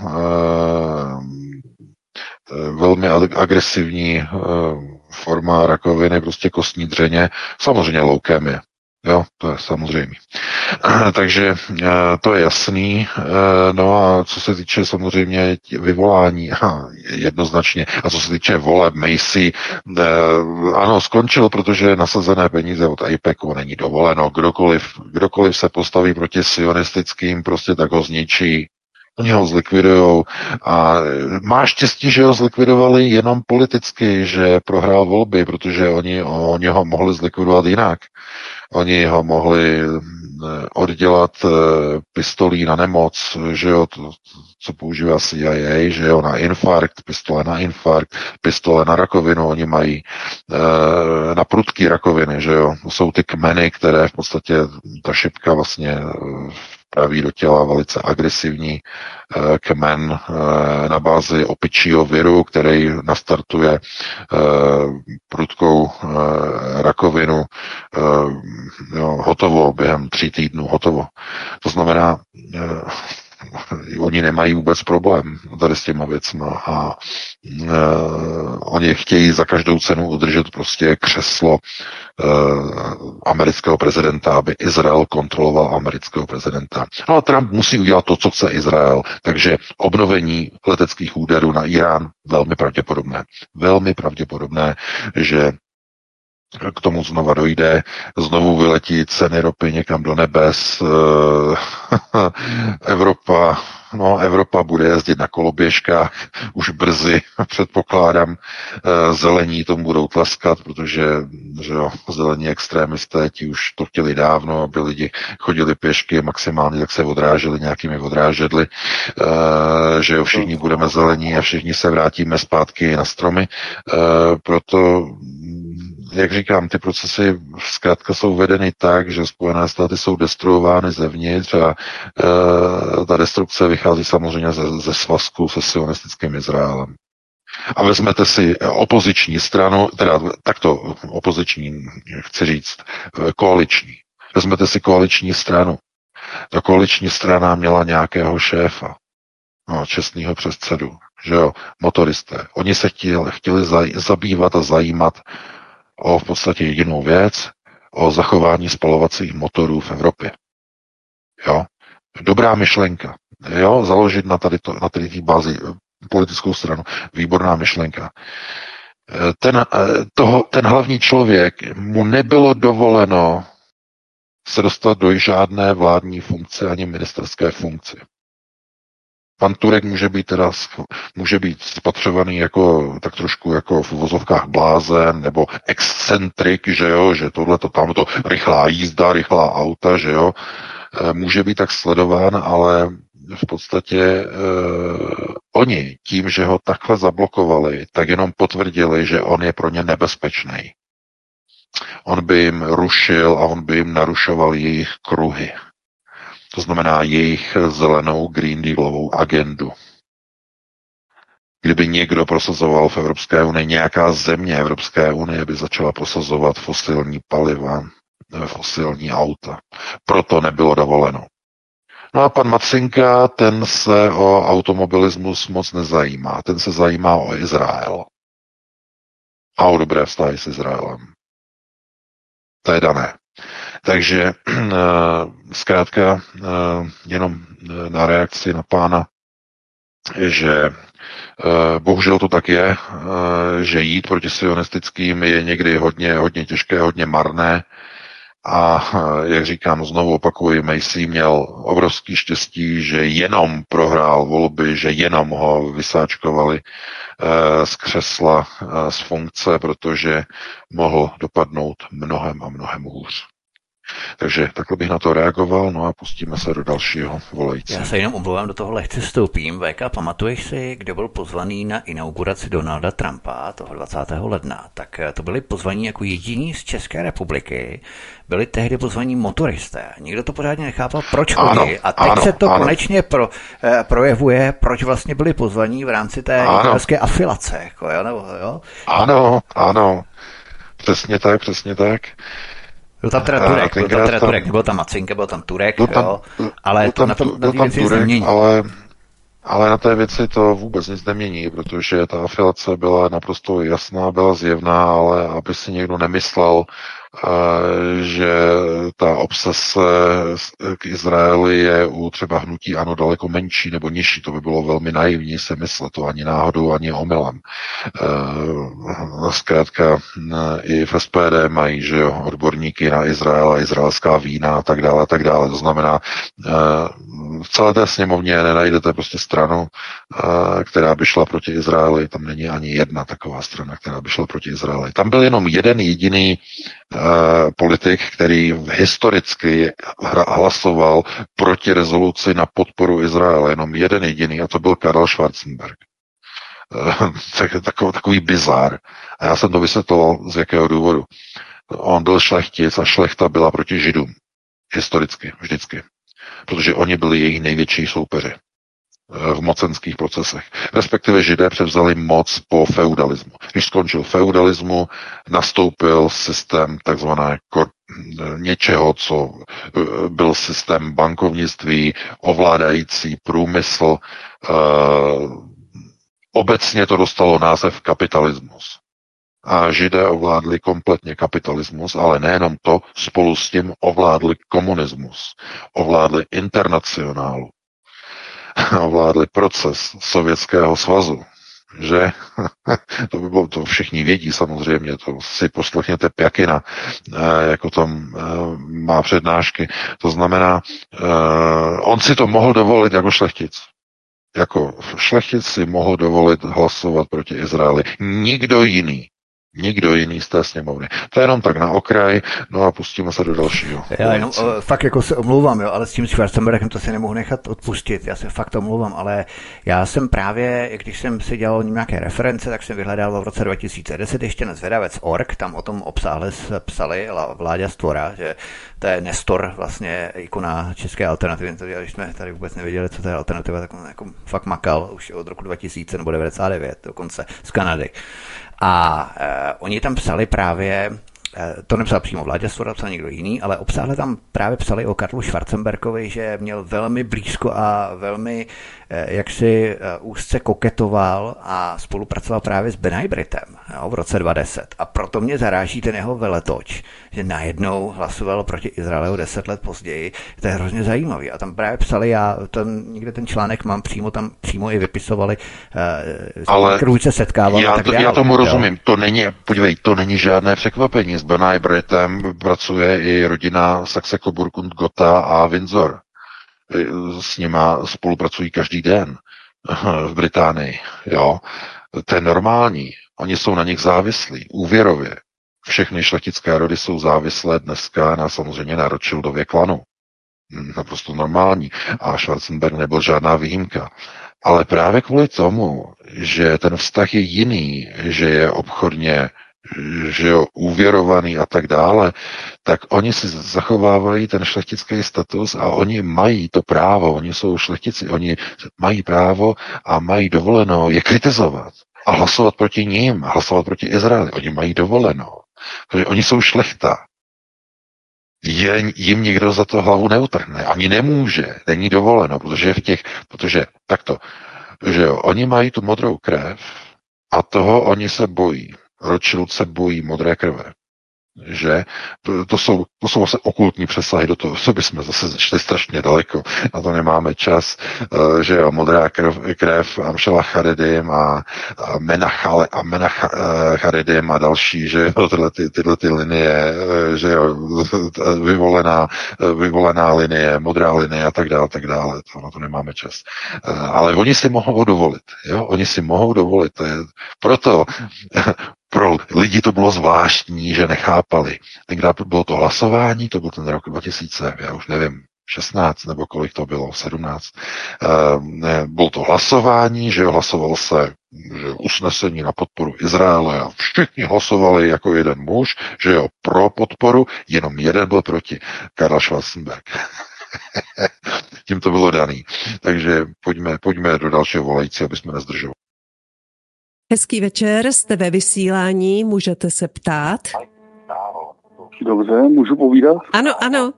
velmi agresivní forma rakoviny, prostě kostní dřeně, samozřejmě leukémie. Jo, to je samozřejmě. Takže to je jasný. No a co se týče samozřejmě vyvolání, jednoznačně, a co se týče voleb Macy, ano, skončil, protože nasazené peníze od AIPACu není dovoleno. Kdokoliv, kdokoliv se postaví proti sionistickým, prostě tak ho zničí. Oni ho zlikvidujou a má štěstí, že ho zlikvidovali jenom politicky, že prohrál volby, protože oni, oni ho mohli zlikvidovat jinak. Oni ho mohli oddělat pistolí na nemoc, že jo, to, co používá C I A, že jo, na infarkt, pistole na infarkt, pistole na rakovinu, oni mají na prudký rakoviny, že jo, jsou ty kmeny, které v podstatě ta šipka vlastně praví do těla velice agresivní kmen na bázi opičího viru, který nastartuje prudkou rakovinu, jo, hotovo, během tří týdnů hotovo. To znamená, oni nemají vůbec problém tady s těma věcma a uh, oni chtějí za každou cenu udržet prostě křeslo uh, amerického prezidenta, aby Izrael kontroloval amerického prezidenta. No a Trump musí udělat to, co chce Izrael, takže obnovení leteckých úderů na Irán velmi pravděpodobné. Velmi pravděpodobné, že k tomu znova dojde, znovu vyletí ceny ropy někam do nebes, Evropa, no Evropa bude jezdit na koloběžkách už brzy, předpokládám, zelení tomu budou tleskat, protože že jo, zelení extrémisté, ti už to chtěli dávno, aby lidi chodili pěšky maximálně, tak se odráželi nějakými odrážedly, že jo, všichni budeme zelení a všichni se vrátíme zpátky na stromy, proto jak říkám, ty procesy zkrátka jsou vedeny tak, že Spojené státy jsou destruovány zevnitř a e, ta destrukce vychází samozřejmě ze, ze svazku se sionistickým Izraelem. A vezmete si opoziční stranu, teda takto opoziční, chci říct, koaliční. Vezmete si koaliční stranu. Ta koaliční strana měla nějakého šéfa, no, čestného předsedu, že jo, motoristé. Oni se chtěli, chtěli zaj, zabývat a zajímat o v podstatě jedinou věc, o zachování spalovacích motorů v Evropě. Jo? Dobrá myšlenka. Jo? Založit na tady, to, na tady té bázi politickou stranu. Výborná myšlenka. Ten, toho, ten hlavní člověk, mu nebylo dovoleno se dostat do žádné vládní funkce ani ministerské funkce. Pan Turek může být teda může být spatřovaný jako tak trošku jako v uvozovkách blázen nebo excentrik, že jo, že tohleto tamto rychlá jízda, rychlá auta, že jo, může být tak sledován, ale v podstatě eh, oni tím, že ho takhle zablokovali, tak jenom potvrdili, že on je pro ně nebezpečný. On by jim rušil a on by jim narušoval jejich kruhy. To znamená jejich zelenou Green Dealovou agendu. Kdyby někdo prosazoval v Evropské unii, nějaká země Evropské unie by začala prosazovat fosilní paliva, fosilní auta. Proto nebylo dovoleno. No a pan Macinka, ten se o automobilismus moc nezajímá. Ten se zajímá o Izrael. A o dobré vztahy s Izraelem. To je dané. Takže zkrátka jenom na reakci na pána, že bohužel to tak je, že jít proti sionistickým je někdy hodně, hodně těžké, hodně marné a jak říkám, znovu opakuji, Macy měl obrovský štěstí, že jenom prohrál volby, že jenom ho vysáčkovali z křesla, z funkce, protože mohl dopadnout mnohem a mnohem hůř. Takže takhle bych na to reagoval, no a pustíme se do dalšího volající. Já se jenom omlouvám, do toho lehce vstoupím. V K, pamatuješ si, kdo byl pozvaný na inauguraci Donalda Trumpa toho dvacátého ledna? Tak to byli pozvaní jako jediní z České republiky. Byli tehdy pozvaní motoristé. Nikdo to pořádně nechápal, proč chodí. Ano, a teď ano, se to ano. konečně pro, eh, projevuje, proč vlastně byli pozvaní v rámci té izraelské afilace. Jako, jo, nebo, jo? Ano, ano. Přesně tak, přesně tak. Byl tam teda Turek, byl tam teda Turek, nebyl tam Macinka, byl tam Turek, byl tam, jo, ale byl to tam, na, to, na té věci Turek, nemění. Ale, ale na té věci to vůbec nic nemění, protože ta afilace byla naprosto jasná, byla zjevná, ale aby si někdo nemyslel, že ta obsese k Izraeli je u třeba hnutí ANO daleko menší nebo nižší. To by bylo velmi naivní si myslet, to ani náhodou, ani omylem. Zkrátka i v S P D mají, že jo, odborníky na Izrael a izraelská vína a tak dále, a tak dále. To znamená, v celé té sněmovně nenajdete prostě stranu, která by šla proti Izraeli. Tam není ani jedna taková strana, která by šla proti Izraeli. Tam byl jenom jeden jediný politik, který historicky hlasoval proti rezoluci na podporu Izraele. Jenom jeden jediný, a to byl Karel Schwarzenberg. Takový, takový bizár. A já jsem to vysvětloval, z jakého důvodu. On byl šlechtic a šlechta byla proti Židům. Historicky, vždycky. Protože oni byli jejich největší soupeři v mocenských procesech. Respektive Židé převzali moc po feudalismu. Když skončil feudalismu, nastoupil systém takzvané něčeho, co byl systém bankovnictví, ovládající průmysl. Obecně to dostalo název kapitalismus. A Židé ovládli kompletně kapitalismus, ale nejenom to, spolu s tím ovládli komunismus, ovládli internacionálu, ovládli proces Sovětského svazu, že? To by bylo, to všichni vědí samozřejmě, to si poslechněte Pjakina, jako tam má přednášky. To znamená, on si to mohl dovolit jako šlechtic. Jako šlechtic si mohl dovolit hlasovat proti Izraeli. Nikdo jiný. Nikdo jiný z té sněmovny. To je jenom tak na okraj, no a pustíme se do dalšího. Já jenom uh, fakt jako se omlouvám, jo, ale s tím Schwarzenbergem to si nemohu nechat odpustit, já se fakt omlouvám, ale já jsem právě, když jsem si dělal nějaké reference, tak jsem vyhledal v roce dva tisíce deset ještě na zvědavec tečka org, tam o tom obsáhle psali Vláďa Stvora, že to je Nestor, vlastně ikona české alternativy, když jsme tady vůbec nevěděli, co to je alternativa, tak on jako fakt makal už od roku dva tisíce nebo devadesát devět dokonce z Kanady. A eh, oni tam psali právě, eh, to nepsal přímo Vláďa Stvora, psal někdo jiný, ale obsáhle tam právě psali o Karlu Schwarzenbergovi, že měl velmi blízko a velmi eh, jaksi eh, úzce koketoval a spolupracoval právě s Benajbritem, jo, v roce dva tisíce deset. A proto mě zaráží ten jeho veletoč, že najednou hlasoval proti Izraeli deset let později. To je hrozně zajímavý. A tam právě psali, já ten, někde ten článek mám přímo, tam přímo i vypisovali, uh, ale se setkávali. Já, tak to, dál, já tomu jo. rozumím. To není, podívej, to není žádné překvapení. S Benajbritem pracuje i rodina Saxe-Coburg-Gotha a Windsor. S nima spolupracují každý den v Británii. Jo. To je normální. Oni jsou na nich závislí, úvěrově. Všechny šlechtické rody jsou závislé dneska na samozřejmě na Rothschildově klanu. Naprosto normální. A Schwarzenberg nebyl žádná výjimka. Ale právě kvůli tomu, že ten vztah je jiný, že je obchodně, že je úvěrovaný a tak dále, tak oni si zachovávají ten šlechtický status a oni mají to právo, oni jsou šlechtici, oni mají právo a mají dovoleno je kritizovat a hlasovat proti ním, hlasovat proti Izraeli. Oni mají dovoleno, protože oni jsou šlechta. Je, jim nikdo za to hlavu neutrhne. Ani nemůže, není dovoleno, protože v těch, protože takto, že jo, oni mají tu modrou krev a toho oni se bojí. Rothschild se bojí modré krve. Že to, to, jsou, to jsou vlastně okultní přesahy do toho, co bychom zase šli strašně daleko, na to nemáme čas, uh, že jo, modrá krev, krev Amšela Charedim a, a Menachale a Menach uh, Charedim a další, že jo, tyhle, ty, tyhle ty linie, uh, že jo, vyvolená, uh, vyvolená linie, modrá linie a tak dále, tak dále, to, na to nemáme čas. Uh, ale oni si mohou dovolit, jo, oni si mohou dovolit, to je, proto pro lidi to bylo zvláštní, že nechápali. Tenkrát bylo to hlasování, to byl ten rok dva tisíce, já už nevím, šestnáct nebo kolik to bylo, sedmnáct. Uh, ne, bylo to hlasování, že hlasovalo se že usnesení na podporu Izraele a všichni hlasovali jako jeden muž, že jo, pro podporu, jenom jeden byl proti, Karl Schwarzenberg. Tím to bylo daný. Takže pojďme, pojďme do dalšího volající, aby jsme nezdržovali. Hezký večer, jste ve vysílání, můžete se ptát. Dobře, můžu povídat? Ano, ano.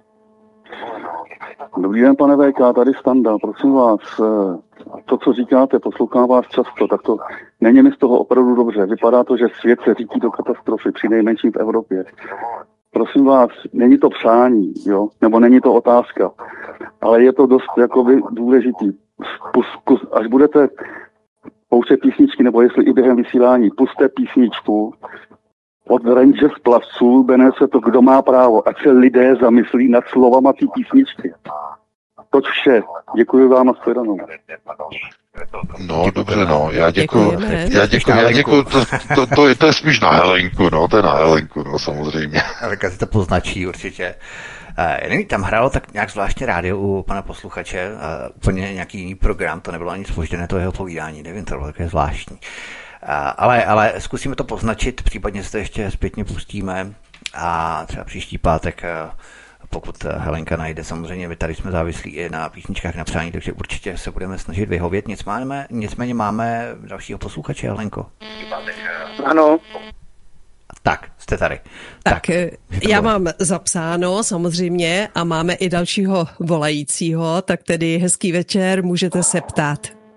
Dobrý den, pane V K, tady Standa, prosím vás, to, co říkáte, poslouchám vás často, tak to není mi z toho opravdu dobře. Vypadá to, že svět se řítí do katastrofy, při nejmenším v Evropě. prosím vás, není to přání, jo, nebo není to otázka, ale je to dost jakoby důležitý. Pus, pus, až budete pouštět písničky, nebo jestli i během vysílání, puste písničku od Rangers plavců, jmenuje se to Kdo má právo, ať se lidé zamyslí nad slovama té písničky. Toť vše. Děkuji vám a shledanou. No, dobře, no, já děkuji. Já děkuji, já děkuji, to, to, to, to je spíš na Helenku, no, to je na Helenku, no, samozřejmě. Helenka si to poznačí určitě. Já nevím, tam hrálo tak nějak zvláštně rádio u pana posluchače, úplně nějaký jiný program, to nebylo ani spožděné to jeho povídání, nevím, to bylo také zvláštní. Ale, ale zkusíme to poznačit, případně se to ještě zpětně pustíme a třeba příští pátek, pokud Helenka najde, samozřejmě my tady jsme závislí i na písničkách na přání, takže určitě se budeme snažit vyhovět, nicméně, nicméně máme dalšího posluchače, Helenko. Ano. Tak, jste tady. Tak, tak já bylo. Mám zapsáno samozřejmě a máme i dalšího volajícího, tak tedy hezký večer, můžete se ptát.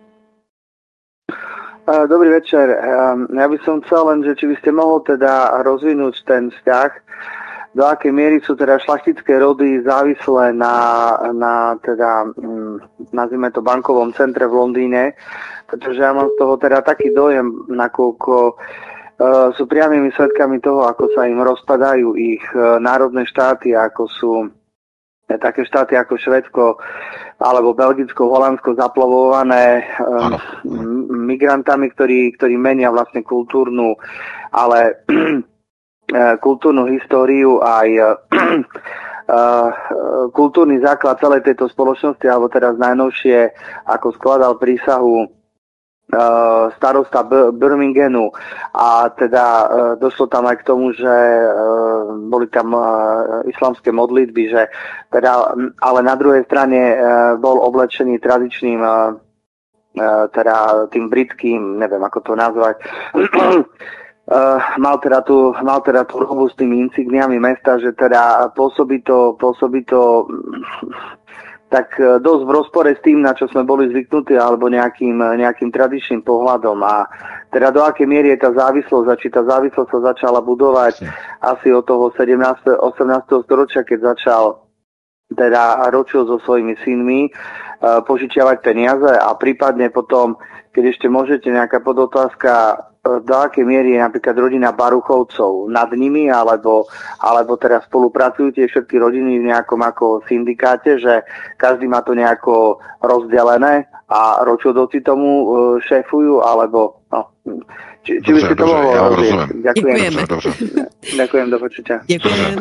Dobrý večer. Ja by som chcel len, že či by ste mohol teda rozvinúť ten vzťah, do akej miery sú teda šlachtické rody závislé na, na teda, nazvime to bankovom centre v Londýne, pretože ja mám z toho teda taký dojem, nakoľko uh, sú priamými svedkami toho, ako sa im rozpadajú ich uh, národné štáty, ako sú také štáty ako Švédsko alebo Belgicko, Holandsko zaplavované um, migrantami, ktorí, ktorí menia vlastne kultúrnu, ale kultúrnu históriu aj uh, kultúrny základ celej tejto spoločnosti, alebo teraz najnovšie, ako skladal prísahu Uh, starosta B- Birminghamu a teda uh, došlo tam aj k tomu, že uh, boli tam uh, islamské modlitby, že teda, ale na druhej strane uh, bol oblečený tradičným uh, uh, teda tým britským, neviem ako to nazvať, uh, mal teda tu, mal teda tu robu s tými insigniami mesta, že teda pôsobí to, pôsobí to tak dosť v rozpore s tým, na čo sme boli zvyknutí, alebo nejakým, nejakým tradičným pohľadom. A teda do akej miery je tá závislosť, a či tá závislosť sa začala budovať asi od toho sedemnásteho osemnásteho storočia, keď začal teda Rothschild so svojimi synmi uh, požičiavať peniaze a prípadne potom, keď ešte môžete, nejaká podotázka, do akej miery je napríklad rodina Baruchovcov nad nimi, alebo, alebo teda spolupracujú tie všetky rodiny v nejakom ako syndikáte, že každý má to nejako rozdelené a Rothschildovci tomu uh, šéfujú, alebo no, či, či by ste to mohlo ja rozdiel. Ďakujem. Dobře, dobře. Ďakujem, do počutia. Ďakujem.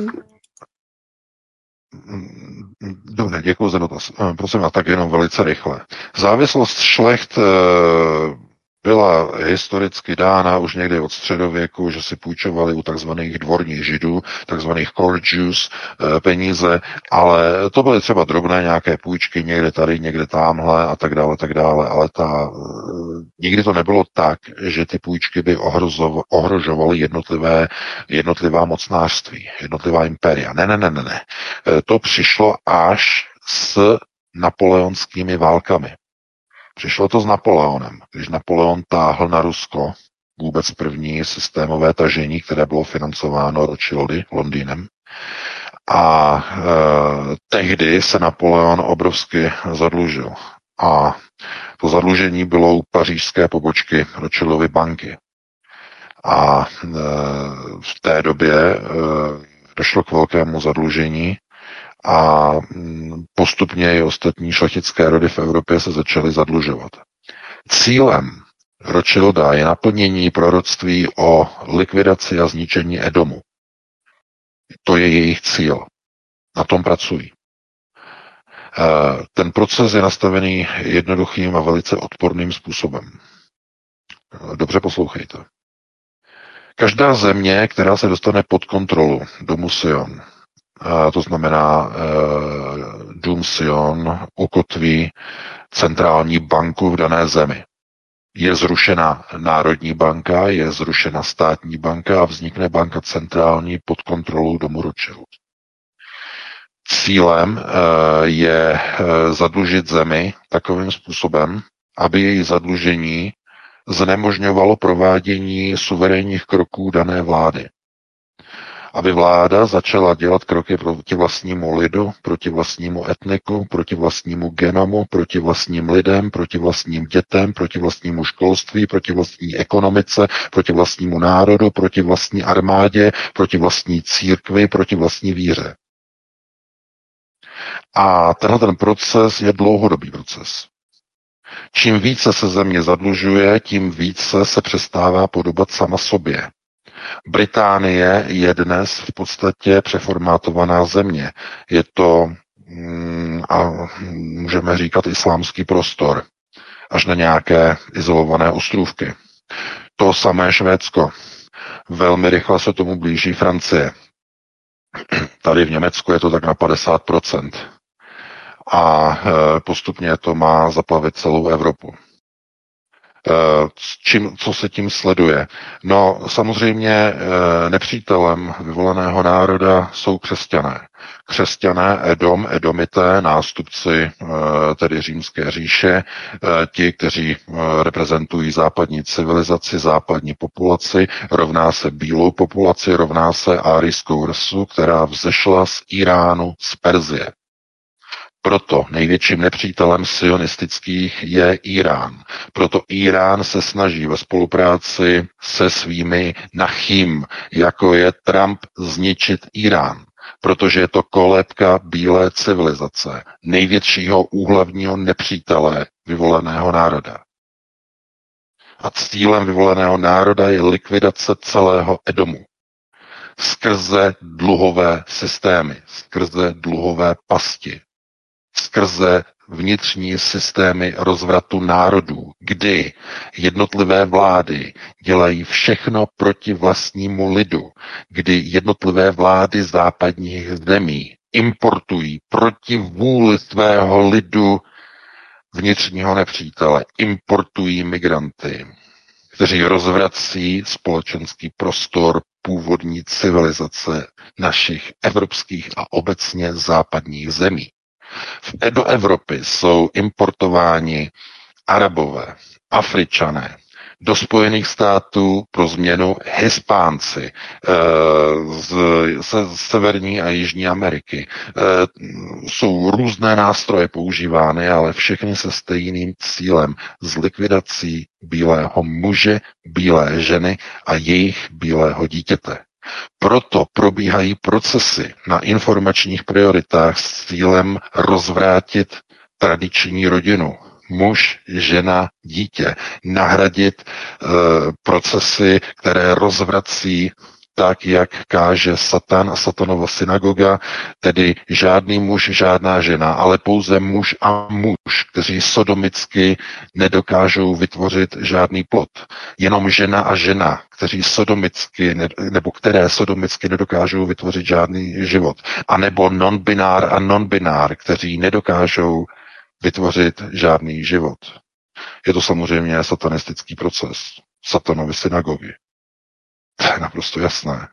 Dobře, děkuji za dotaz. Prosím vás, tak jenom velice rychle. Závislost šlecht byla historicky dána už někdy od středověku, že si půjčovali u takzvaných dvorních židů, takzvaných court Jews, peníze, ale to byly třeba drobné nějaké půjčky někde tady, někde tamhle a tak dále, tak dále, ale ta, nikdy to nebylo tak, že ty půjčky by ohrožovaly jednotlivé, jednotlivá mocnářství, jednotlivá impéria. Ne, ne, ne, ne, ne. To přišlo až s napoleonskými válkami. Přišlo to s Napoleonem. Když Napoleon táhl na Rusko vůbec první systémové tažení, které bylo financováno Rothschildy Londýnem. A e, tehdy se Napoleon obrovsky zadlužil. A to zadlužení bylo u pařížské pobočky Rothschildovy banky. A e, v té době e, došlo k velkému zadlužení a postupně i ostatní šlechtické rody v Evropě se začaly zadlužovat. Cílem Rothschilda je naplnění proroctví o likvidaci a zničení Edomu. To je jejich cíl. Na tom pracují. Ten proces je nastavený jednoduchým a velice odporným způsobem. Dobře poslouchejte. Každá země, která se dostane pod kontrolu domu Sion, to znamená, dům Sion ukotví centrální banku v dané zemi. Je zrušena národní banka, je zrušena státní banka a vznikne banka centrální pod kontrolou domu Rothschild. Cílem je zadlužit zemi takovým způsobem, aby její zadlužení znemožňovalo provádění suverénních kroků dané vlády. aby vláda začala dělat kroky proti vlastnímu lidu, proti vlastnímu etniku, proti vlastnímu genomu, proti vlastním lidem, proti vlastním dětem, proti vlastnímu školství, proti vlastní ekonomice, proti vlastnímu národu, proti vlastní armádě, proti vlastní církvi, proti vlastní víře. A tenhle ten proces je dlouhodobý proces. Čím více se země zadlužuje, tím více se přestává podobat sama sobě. Británie je dnes v podstatě přeformátovaná země. Je to, mm, a můžeme říkat, islámský prostor, až na nějaké izolované ostrůvky. To samé Švédsko. Velmi rychle se tomu blíží Francie. Tady v Německu je to tak na padesát procent. A postupně to má zaplavit celou Evropu. Čím, co se tím sleduje? No samozřejmě nepřítelem vyvoleného národa jsou křesťané. Křesťané, Edom, Edomité, nástupci tedy římské říše, ti, kteří reprezentují západní civilizaci, západní populaci, rovná se bílou populaci, rovná se árijskou rasu, která vzešla z Iránu, z Perzie. Proto největším nepřítelem sionistických je Irán. Proto Irán se snaží ve spolupráci se svými nachým, jako je Trump, zničit Irán. Protože je to kolébka bílé civilizace, největšího úhlavního nepřítele vyvoleného národa. A cílem vyvoleného národa je likvidace celého Edomu. Skrze dluhové systémy, skrze dluhové pasti, skrze vnitřní systémy rozvratu národů, kdy jednotlivé vlády dělají všechno proti vlastnímu lidu, kdy jednotlivé vlády západních zemí importují proti vůli svého lidu vnitřního nepřítele, importují migranty, kteří rozvrací společenský prostor původní civilizace našich evropských a obecně západních zemí. Do Evropy jsou importováni Arabové, Afričané, do Spojených států pro změnu Hispánci z, ze Severní a Jižní Ameriky. Jsou různé nástroje používány, ale všechny se stejným cílem, s likvidací bílého muže, bílé ženy a jejich bílého dítěte. Proto probíhají procesy na informačních prioritách s cílem rozvrátit tradiční rodinu. Muž, žena, dítě. Nahradit e, procesy, které rozvrací tak, jak káže Satan a Satanova synagoga, tedy žádný muž, žádná žena, ale pouze muž a muž, kteří sodomicky nedokážou vytvořit žádný plod. Jenom žena a žena, kteří sodomicky, nebo které sodomicky nedokážou vytvořit žádný život. A nebo non-binár a non-binár, kteří nedokážou vytvořit žádný život. Je to samozřejmě satanistický proces Satanovy synagogy. To je naprosto jasné.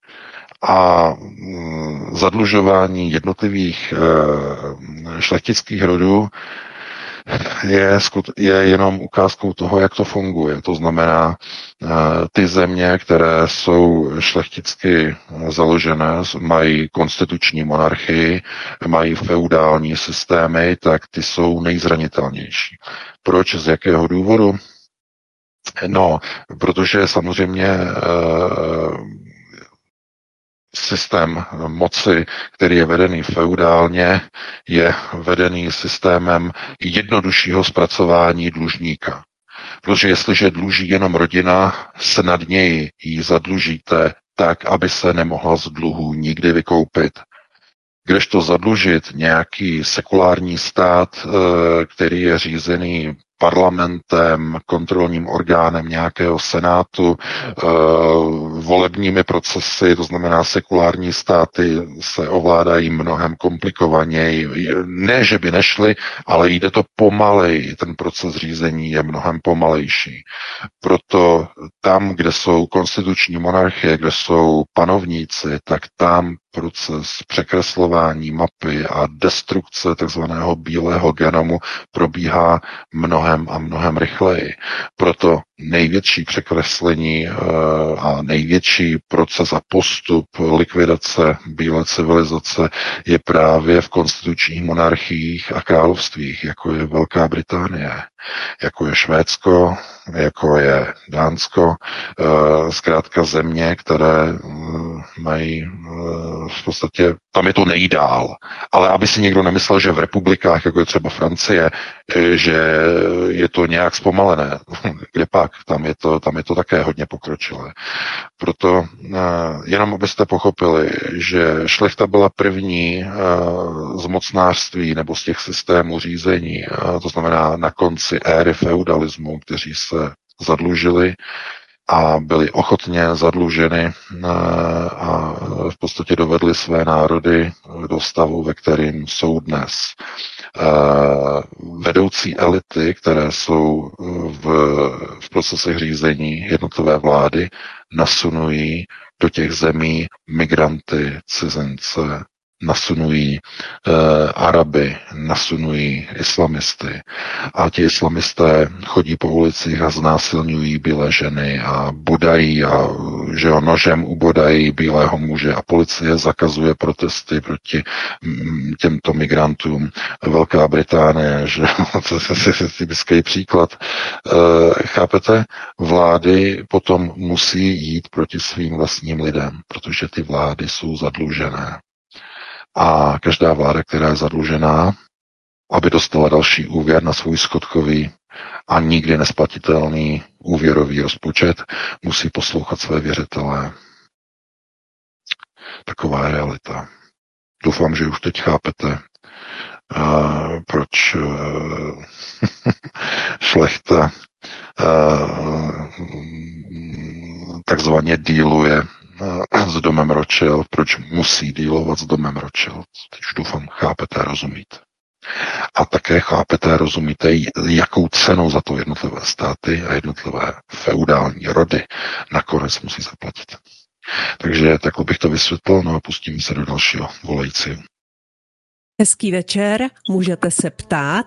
A zadlužování jednotlivých e, šlechtických rodů je, je jenom ukázkou toho, jak to funguje. To znamená, e, ty země, které jsou šlechticky založené, mají konstituční monarchii, mají feudální systémy, tak ty jsou nejzranitelnější. Proč? Z jakého důvodu? No, protože samozřejmě e, systém moci, který je vedený feudálně, je vedený systémem jednoduššího zpracování dlužníka. Protože jestliže dluží jenom rodina, snadněji ji zadlužíte tak, aby se nemohla z dluhů nikdy vykoupit. Kdežto zadlužit nějaký sekulární stát, který je řízený parlamentem, kontrolním orgánem nějakého senátu, volebními procesy, to znamená sekulární státy se ovládají mnohem komplikovaněji. Ne, že by nešly, ale jde to pomaleji. Ten proces řízení je mnohem pomalejší. Proto tam, kde jsou konstituční monarchie, kde jsou panovníci, tak tam proces překreslování mapy a destrukce takzvaného bílého genomu probíhá mnohem a mnohem rychleji. Proto největší překreslení a největší proces a postup likvidace bílé civilizace je právě v konstitučních monarchiích a královstvích, jako je Velká Británie, jako je Švédsko, jako je Dánsko, zkrátka země, které mají v podstatě, tam je to nejdál. Ale aby si někdo nemyslel, že v republikách, jako je třeba Francie, že je to nějak zpomalené. Kde pak? Tam je to, tam je to také hodně pokročilé. Proto jenom abyste pochopili, že šlechta byla první z mocnářství nebo z těch systémů řízení, to znamená na konci éry feudalismu, kteří se zadlužili a byli ochotně zadluženy a v podstatě dovedli své národy do stavu, ve kterým jsou dnes. Vedoucí elity, které jsou v, v procesech řízení jednotlivé vlády, nasunují do těch zemí migranty, cizince, nasunují eh, Araby, nasunují islamisty a ti islamisté chodí po ulicích a znásilňují bílé ženy a bodají a že jo, nožem ubodají bílého muže a policie zakazuje protesty proti mm, těmto migrantům. Velká Británie, že to je typický příklad. Eh, chápete? Vlády potom musí jít proti svým vlastním lidem, protože ty vlády jsou zadlužené. A každá vláda, která je zadlužená, aby dostala další úvěr na svůj schodkový a nikdy nesplatitelný úvěrový rozpočet, musí poslouchat své věřitele. Taková je realita. Doufám, že už teď chápete, uh, proč uh, šlechta uh, takzvaně díluje s domem Rothschild, proč musí dílovat s domem Rothschild. Teď už doufám, chápete a rozumíte. A také chápete a rozumíte, jakou cenu za to jednotlivé státy a jednotlivé feudální rody nakonec musí zaplatit. Takže takhle bych to vysvětlil, no a pustíme se do dalšího volajícího. Hezký večer, můžete se ptát.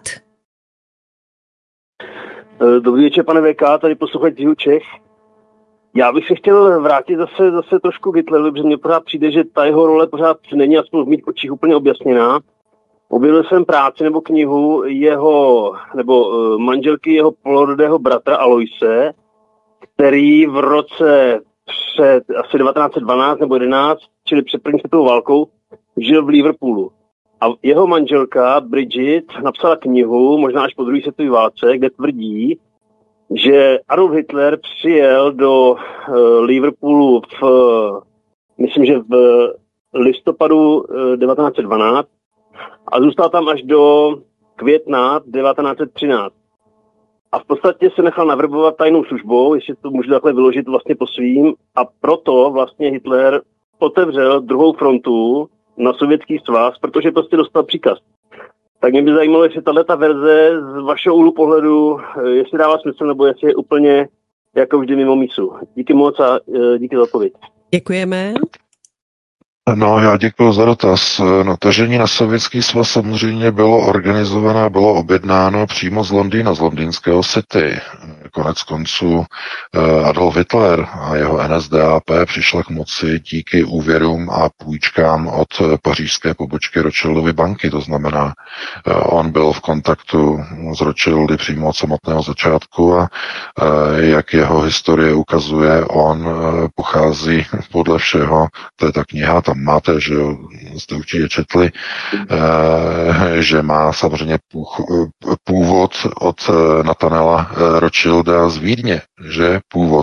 Dobrý večer, pane V K, tady posluchač z Jihu Čech. Já bych se chtěl vrátit zase, zase trošku k Hitlerovi, protože mně pořád přijde, že ta jeho role pořád není aspoň v mých očích úplně objasněná. Objevil jsem práci nebo knihu jeho, nebo uh, manželky jeho polorodého bratra Aloise, který v roce před asi devatenáct set dvanáct nebo jedenáct, čili před první světovou válkou, žil v Liverpoolu. A jeho manželka Bridget napsala knihu, možná až po druhé světové válce, kde tvrdí, že Adolf Hitler přijel do uh, Liverpoolu v, uh, myslím, že v listopadu uh, devatenáct set dvanáct a zůstal tam až do května devatenáct set třináct. A v podstatě se nechal navrbovat tajnou službou, jestli to můžu takhle vyložit vlastně po svým, a proto vlastně Hitler otevřel druhou frontu na Sovětský svaz, protože prostě dostal příkaz. Tak mě by zajímalo, jestli tato verze z vašeho úhlu pohledu, jestli dává smysl, nebo jestli je úplně jako vždy mimo mísu. Díky moc a díky za odpověď. Děkujeme. No, já děkuji za dotaz. No, tažení na Sovětský svaz samozřejmě bylo organizované, bylo objednáno přímo z Londýna, z londýnského City. Konec konců Adolf Hitler a jeho N S D A P přišla k moci díky úvěrům a půjčkám od pařížské pobočky Rothschildovy banky. To znamená, on byl v kontaktu s Rothschildy přímo od samotného začátku a jak jeho historie ukazuje, on pochází podle všeho, to je ta kniha, tam máte, že jo, jste určitě četli, že má samozřejmě původ od Nathanaela Rothschilda z Vídně, že původ.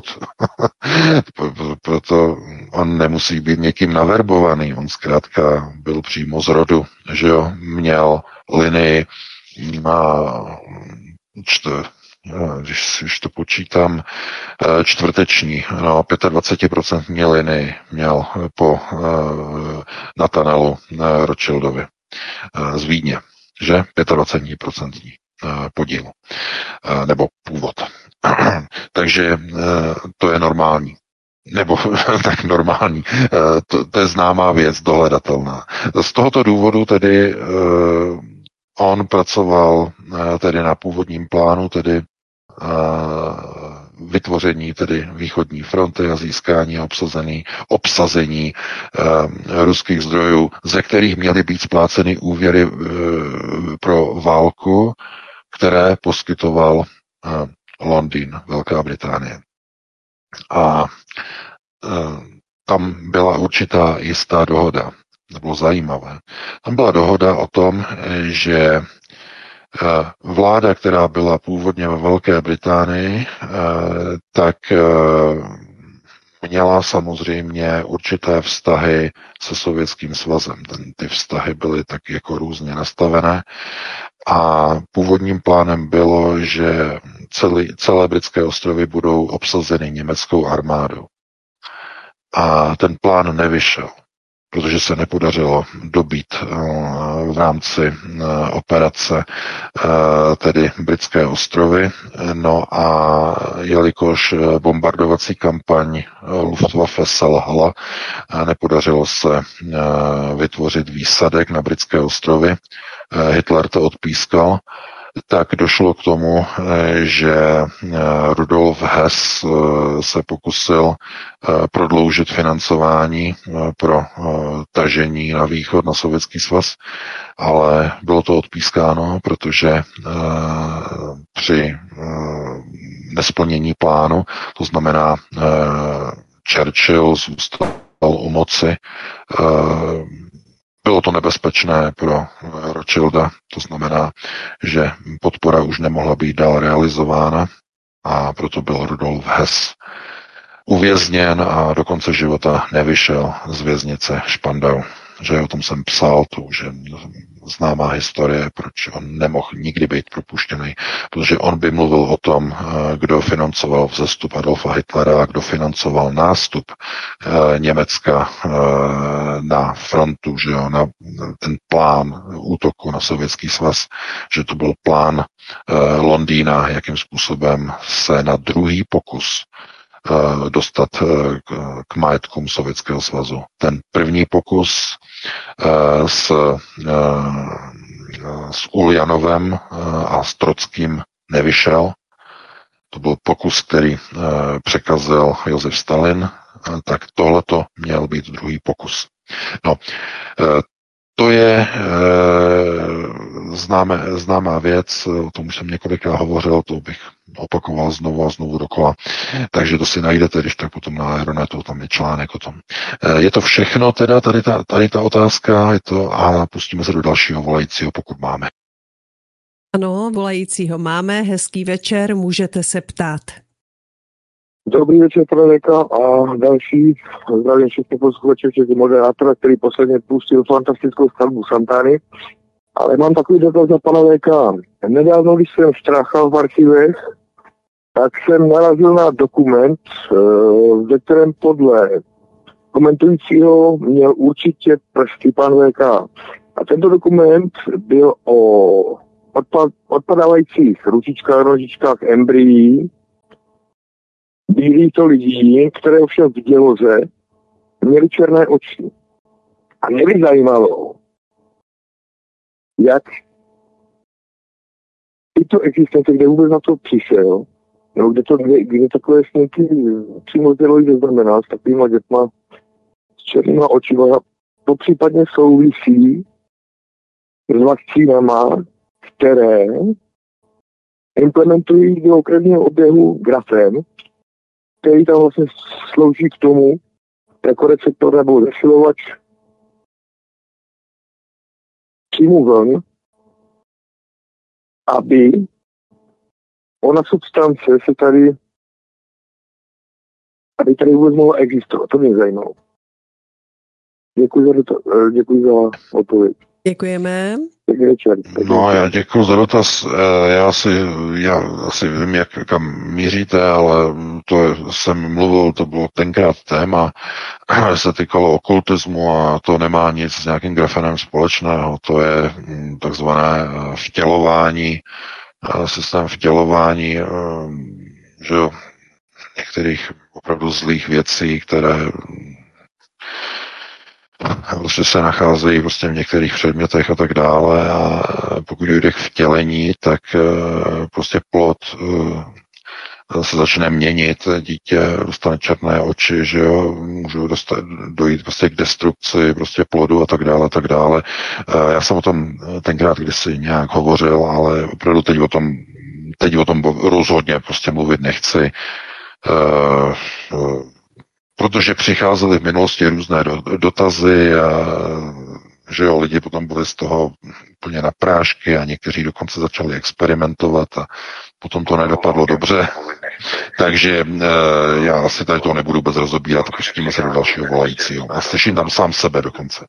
Proto on nemusí být někým naverbovaný, on zkrátka byl přímo z rodu, že jo, měl linii na čtyři, když, když to počítám, čtvrteční, no, dvacet pět procent linii měl po uh, Nathanaelu uh, Rothschildovi uh, z Vídně, že dvacet pět procent uh, podíl, uh, nebo původ. Takže uh, to je normální. Nebo tak normální. Uh, to, to je známá věc, dohledatelná. Z tohoto důvodu tedy uh, on pracoval uh, tedy na původním plánu, tedy vytvoření tedy východní fronty a získání a obsazení, obsazení e, ruských zdrojů, ze kterých měly být spláceny úvěry e, pro válku, které poskytoval e, Londýn, Velká Británie. A e, tam byla určitá jistá dohoda. To bylo zajímavé. Tam byla dohoda o tom, že vláda, která byla původně ve Velké Británii, tak měla samozřejmě určité vztahy se Sovětským svazem. Ten, ty vztahy byly tak jako různě nastavené a původním plánem bylo, že celý, celé britské ostrovy budou obsazeny německou armádou. A ten plán nevyšel, protože se nepodařilo dobít v rámci operace tedy britské ostrovy. No a jelikož bombardovací kampaň Luftwaffe selhala, nepodařilo se vytvořit výsadek na britské ostrovy, Hitler to odpískal, tak došlo k tomu, že Rudolf Hess se pokusil prodloužit financování pro tažení na východ, na Sovětský svaz, ale bylo to odpískáno, protože při nesplnění plánu, to znamená Churchill zůstal u moci, bylo to nebezpečné pro Rothschilda, to znamená, že podpora už nemohla být dál realizována a proto byl Rudolf Hess uvězněn a do konce života nevyšel z věznice Spandau. Že o tom jsem psal, to už je známá historie, proč on nemohl nikdy být propuštěný, protože on by mluvil o tom, kdo financoval vzestup Adolfa Hitlera a kdo financoval nástup Německa na frontu, že jo, na ten plán útoku na Sovětský svaz, že to byl plán Londýna, jakým způsobem se na druhý pokus dostat k majetkům Sovětského svazu. Ten první pokus s, s Uljanovem a s Trockým nevyšel. To byl pokus, který překazil Josef Stalin, tak tohleto měl být druhý pokus. No, to je e, známé, známá věc, o tom už jsem několikrát hovořil, to bych opakoval znovu a znovu dokola. Takže to si najdete, když tak potom na Aeronetu, tam je článek o tom. E, je to všechno teda, tady ta, tady ta otázka, je to, a pustíme se do dalšího volajícího, pokud máme. Ano, volajícího máme, hezký večer, můžete se ptát. Dobrý večer, Prodeka, a další, zdravím všechny posluchače, včetně moderátora, který posledně pustil fantastickou skladbu Santany. Ale mám takový dotaz na pana V K. Nedávno, když jsem štráchal v archivech, tak jsem narazil na dokument, ve kterém podle komentujícího měl určitě prsty pan V K. A tento dokument byl o odpad, odpadávajících ručičkách, nožičkách, embryí. Byli to lidi, které ovšem v děloze měli černé oči. A mě by zajímalo, jak tyto existence, kde vůbec na to přišel, no, kde, to, kde, kde takové sníky přímo dělají ze znamená s takovýma dětma s černýma očima, to případně souvisí s vakcínama, které implementují do krevního oběhu grafen, který tam vlastně slouží k tomu, jako receptor nebo zesilovač příjmu vln, aby ona substance se tady, aby tady vůbec mohla existovat. To mě zajímalo. Děkuji za, to, děkuji za odpověď. Děkujeme. No, já děkuji za dotaz. Já asi, já asi vím, jak, kam míříte, ale to jsem mluvil, to bylo tenkrát téma, se týkalo okultismu a to nemá nic s nějakým grafenem společného. To je takzvané vtělování, systém vtělování, že jo, některých opravdu zlých věcí, které prostě se nacházejí prostě v některých předmětech a tak dále a pokud jde k vtělení, tak prostě plod se začne měnit, dítě dostane černé oči, že jo, můžou dostat, dojít prostě k destrukci prostě plodu a tak dále, a tak dále. Já jsem o tom tenkrát kdysi nějak hovořil, ale opravdu teď o tom, teď o tom rozhodně prostě mluvit nechci, protože přicházely v minulosti různé dotazy a že jo, lidi potom byli z toho úplně na prášky a někteří dokonce začali experimentovat a potom to nedopadlo dobře. Takže e, já asi tady to nebudu bez rozobírat, pustíme se do dalšího volajícího. A slyším tam sám sebe dokonce.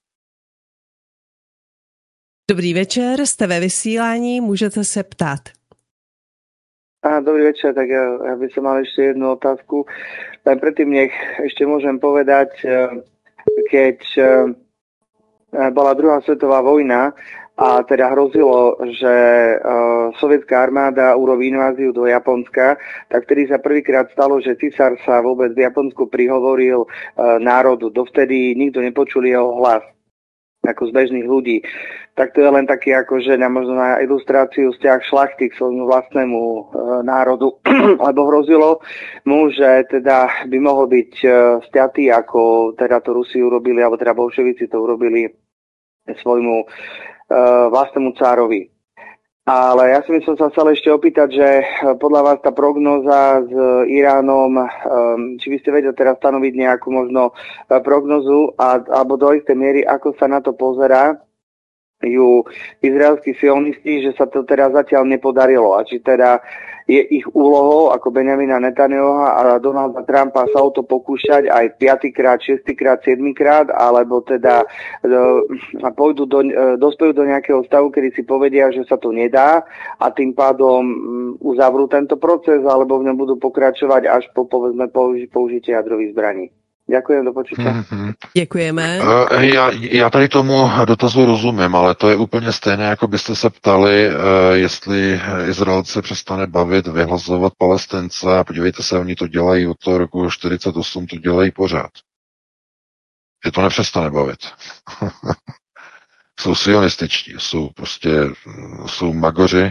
Dobrý večer, jste ve vysílání, můžete se ptát. Á, dobrý večer, tak ja, ja by som mal ešte jednu otázku. Len predtým nech ešte môžem povedať, keď bola druhá svetová vojna a teda hrozilo, že sovietská armáda urobí inváziu do Japonska, tak vtedy sa prvýkrát stalo, že cisár sa vôbec v Japonsku prihovoril národu. Dovtedy nikto nepočul jeho hlas ako z bežných ľudí. Tak to je len taký akože na možno na ilustráciu vzťah šlachty k svojmu vlastnému e, národu, lebo hrozilo mu, že teda by mohol byť e, sťatý, ako teda to Rusi urobili, alebo teda bolševici to urobili svojmu e, vlastnému cárovi. Ale ja si som sa chcel ešte opýtať, že podľa vás tá prognoza s Iránom, či by ste vedeli teraz stanoviť nejakú možno prognozu, a, alebo do istej miery, ako sa na to pozerá ju izraelskí sionisti, že sa to teda zatiaľ nepodarilo. A či teda je ich úlohou ako Benjamina Netanyahu a Donalda Trumpa sa o to pokúšať aj piatykrát, šestýkrát, siedmikrát, alebo teda e, pôjdu do, e, dospejú do nejakého stavu, kedy si povedia, že sa to nedá a tým pádom m, uzavrú tento proces, alebo v ňom budú pokračovať až po povedzme použitie jadrových zbraní. Děkuji, do počutia. Mm-hmm. Děkujeme. Já, já tady tomu dotazu rozumím, ale to je úplně stejné, jako byste se ptali, jestli Izraelce přestane bavit, vyhlazovat Palestince, a podívejte se, oni to dělají od toho roku čtyřicet osm, to dělají pořád. Je to nepřestane bavit. Jsou sionističtí, jsou prostě, jsou magoři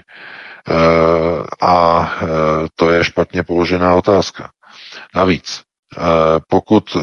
a to je špatně položená otázka. Navíc, pokud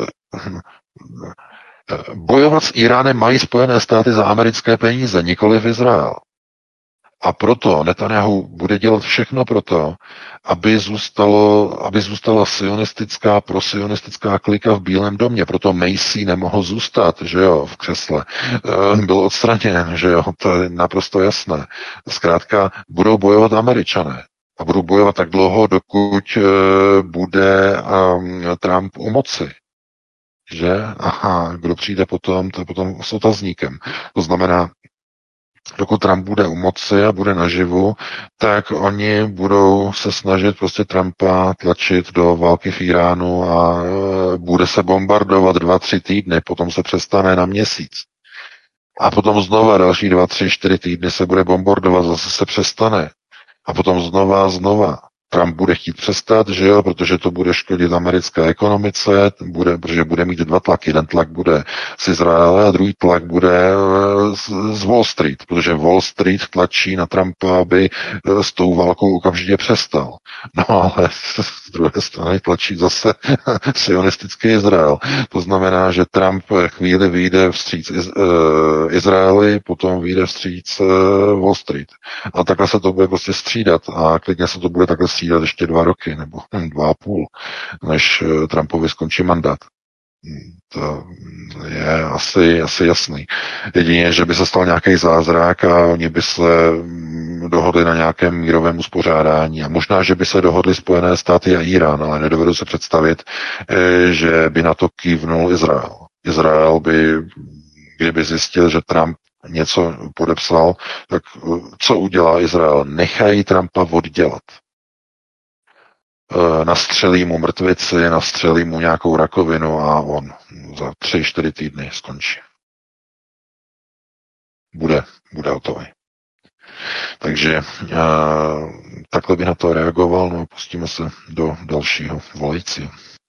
bojovat s Iránem mají Spojené státy za americké peníze, nikoliv Izrael. A proto Netanyahu bude dělat všechno proto, aby, zůstalo, aby zůstala sionistická, prosionistická klika v Bílém domě. Proto Macy nemohl zůstat, že jo, v křesle. Byl odstraněn, že jo, to je naprosto jasné. Zkrátka budou bojovat Američané. A budou bojovat tak dlouho, dokud uh, bude um, Trump u moci. Že? Aha, kdo přijde potom, to je potom s otazníkem. To znamená, dokud Trump bude u moci a bude naživu, tak oni budou se snažit prostě Trumpa tlačit do války v Iránu a uh, bude se bombardovat dva, tři týdny, potom se přestane na měsíc. A potom znova další dva, tři, čtyři týdny se bude bombardovat, zase se přestane. A potom znova a znova. Trump bude chtít přestat, že jo, protože to bude škodit americké ekonomice, bude, protože bude mít dva tlaky. Jeden tlak bude z Izraele a druhý tlak bude z, z Wall Street, protože Wall Street tlačí na Trumpa, aby s tou válkou okamžitě přestal. No ale z druhé strany tlačí zase sionistický Izrael. To znamená, že Trump chvíli vyjde vstříc Iz, uh, Izraeli, potom vyjde vstříc uh, Wall Street. A takhle se to bude prostě střídat a klidně se to bude takhle střídat ještě dva roky, nebo dva a půl, než Trumpovi skončí mandát. To je asi, asi jasný. Jedině, že by se stal nějaký zázrak a oni by se dohodli na nějakém mírovém uspořádání. A možná, že by se dohodli Spojené státy a Irán, ale nedovedu se představit, že by na to kývnul Izrael. Izrael by, kdyby zjistil, že Trump něco podepsal, tak co udělá Izrael? Nechají Trumpa oddělat. Nastřelí mu mrtvici, nastřelí mu nějakou rakovinu a on za tři, čtyři týdny skončí. Bude, bude hotový. Takže uh, takhle by na to reagoval, no a pustíme se do dalšího volajícího.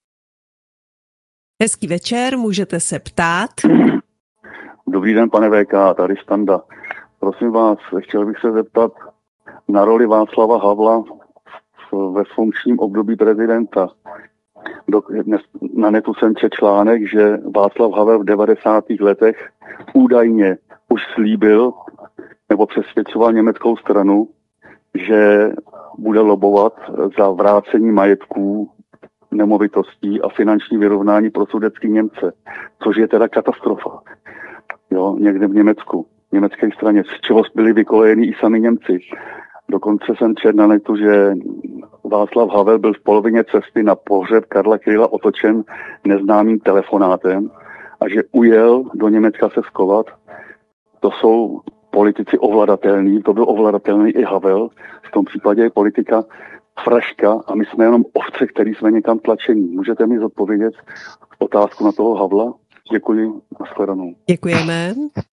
Hezký večer, můžete se ptát. Dobrý den, pane V K, tady Standa. Prosím vás, chtěl bych se zeptat na roli Václava Havla v ve funkčním období prezidenta. Do, na netu jsem četl článek, že Václav Havel v devadesátých letech údajně už slíbil nebo přesvědčoval německou stranu, že bude lobovat za vrácení majetků, nemovitostí a finanční vyrovnání pro sudetský Němce, což je teda katastrofa. Jo, někde v Německu, v německé straně, z čeho byli vykolejeni i sami Němci. Dokonce jsem četl na netu, že Václav Havel byl v polovině cesty na pohřeb Karla Kryla otočen neznámým telefonátem a že ujel do Německa se skovat. To jsou politici ovladatelní, to byl ovladatelný i Havel, v tom případě je politika fraška a my jsme jenom ovce, který jsme někam tlačení. Můžete mi zodpovědět otázku na toho Havla? Děkuji, nashledanou. Děkujeme.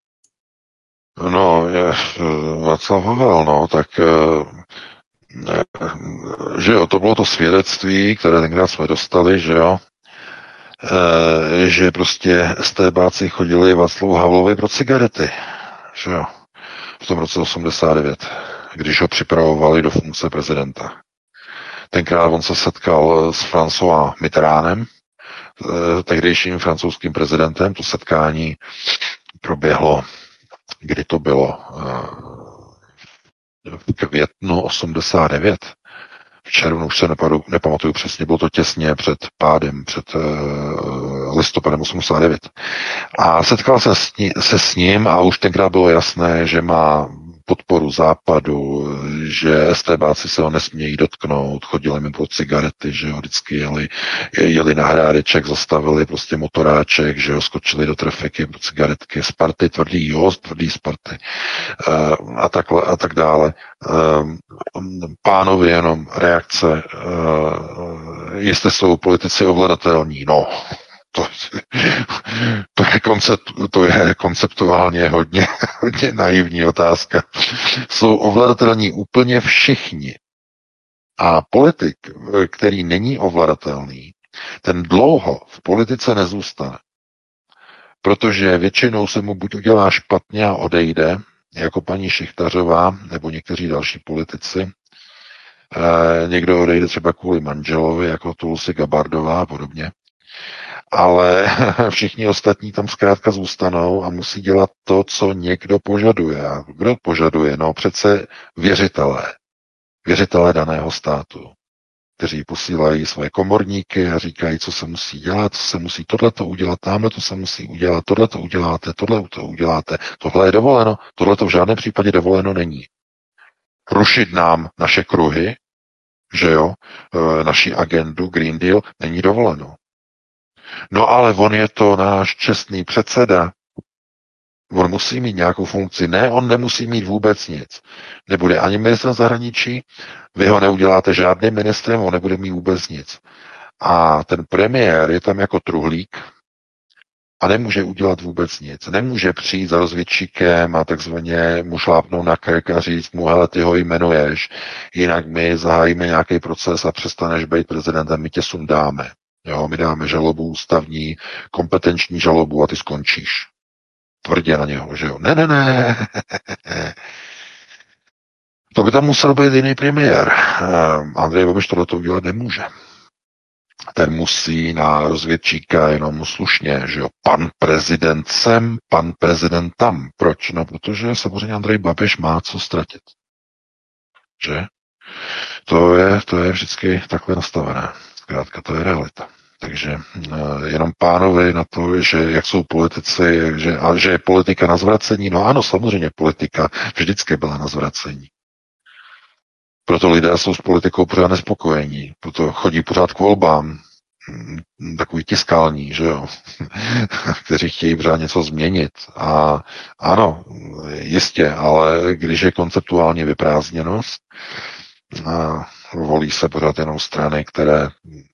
No, je Václav Havel, no, tak že jo, to bylo to svědectví, které tenkrát jsme dostali, že jo, že prostě estébáci chodili Václavu Havlovi pro cigarety, že jo, v tom roce osmdesát devět, když ho připravovali do funkce prezidenta. Tenkrát on se setkal s François Mitterrandem, tehdejším francouzským prezidentem. To setkání proběhlo, kdy to bylo, v květnu osmdesát devět. V červnu už se nepadu, nepamatuju přesně, bylo to těsně před pádem, před uh, listopadem osmdesát devět. A setkal se s, ní, se s ním a už tenkrát bylo jasné, že má podporu západu, že estébáci se ho nesmějí dotknout, chodili mi po cigarety, že jo, vždycky jeli, jeli na Hrádeček, zastavili prostě motoráček, že jo, skočili do trafiky po cigaretky, Sparty, tvrdý, jo, tvrdý Sparty uh, a, tak, a tak dále. Uh, pánovi jenom reakce, uh, jestli jsou politici ovladatelní, no, To, to, je koncept, to je konceptuálně hodně, hodně naivní otázka. Jsou ovladatelní úplně všichni. A politik, který není ovladatelný, ten dlouho v politice nezůstane. Protože většinou se mu buď udělá špatně a odejde, jako paní Šichtařová nebo někteří další politici. E, někdo odejde třeba kvůli manželovi, jako Tulsi Gabbardová a podobně. Ale všichni ostatní tam zkrátka zůstanou a musí dělat to, co někdo požaduje. A kdo požaduje? No přece věřitelé. Věřitelé daného státu, kteří posílají své komorníky a říkají, co se musí dělat, co se musí tohleto udělat, tamhle to se musí udělat, tohleto uděláte, tohle to uděláte, tohle je dovoleno, tohle to v žádném případě dovoleno není. Rušit nám naše kruhy, že jo, naši agendu Green Deal není dovoleno. No ale on je to náš čestný předseda. On musí mít nějakou funkci. Ne, on nemusí mít vůbec nic. Nebude ani ministrem zahraničí, vy ho neuděláte žádným ministrem, on nebude mít vůbec nic. A ten premiér je tam jako truhlík a nemůže udělat vůbec nic. Nemůže přijít za rozvědčíkem a takzvaně mu šlápnout na krk a říct mu, hele, ty ho jmenuješ, jinak my zahájíme nějaký proces a přestaneš být prezidentem, my tě sundáme. Jo, my dáme žalobu ústavní, kompetenční žalobu a ty skončíš. Tvrdě na něho, že jo. Ne, ne, ne. To by tam musel být jiný premiér. Andrej Babiš tohleto udělat nemůže. Ten musí na rozvědčíka jenom slušně, že jo. Pan prezident sem, pan prezident tam. Proč? No, protože samozřejmě Andrej Babiš má co ztratit. Že? To je, to je vždycky takhle nastavené. Zkrátka, to je realita. Takže uh, jenom pánovi na to, že jak jsou politici, že, a že je politika na zvracení. No ano, samozřejmě politika vždycky byla na zvracení. Proto lidé jsou s politikou pořád nespokojení. Proto chodí pořád k volbám. Takový tiskální, že jo. Kteří chtějí pořád něco změnit. A ano, jistě, ale když je konceptuálně vyprázdněnost, a volí se pořád jenom strany, které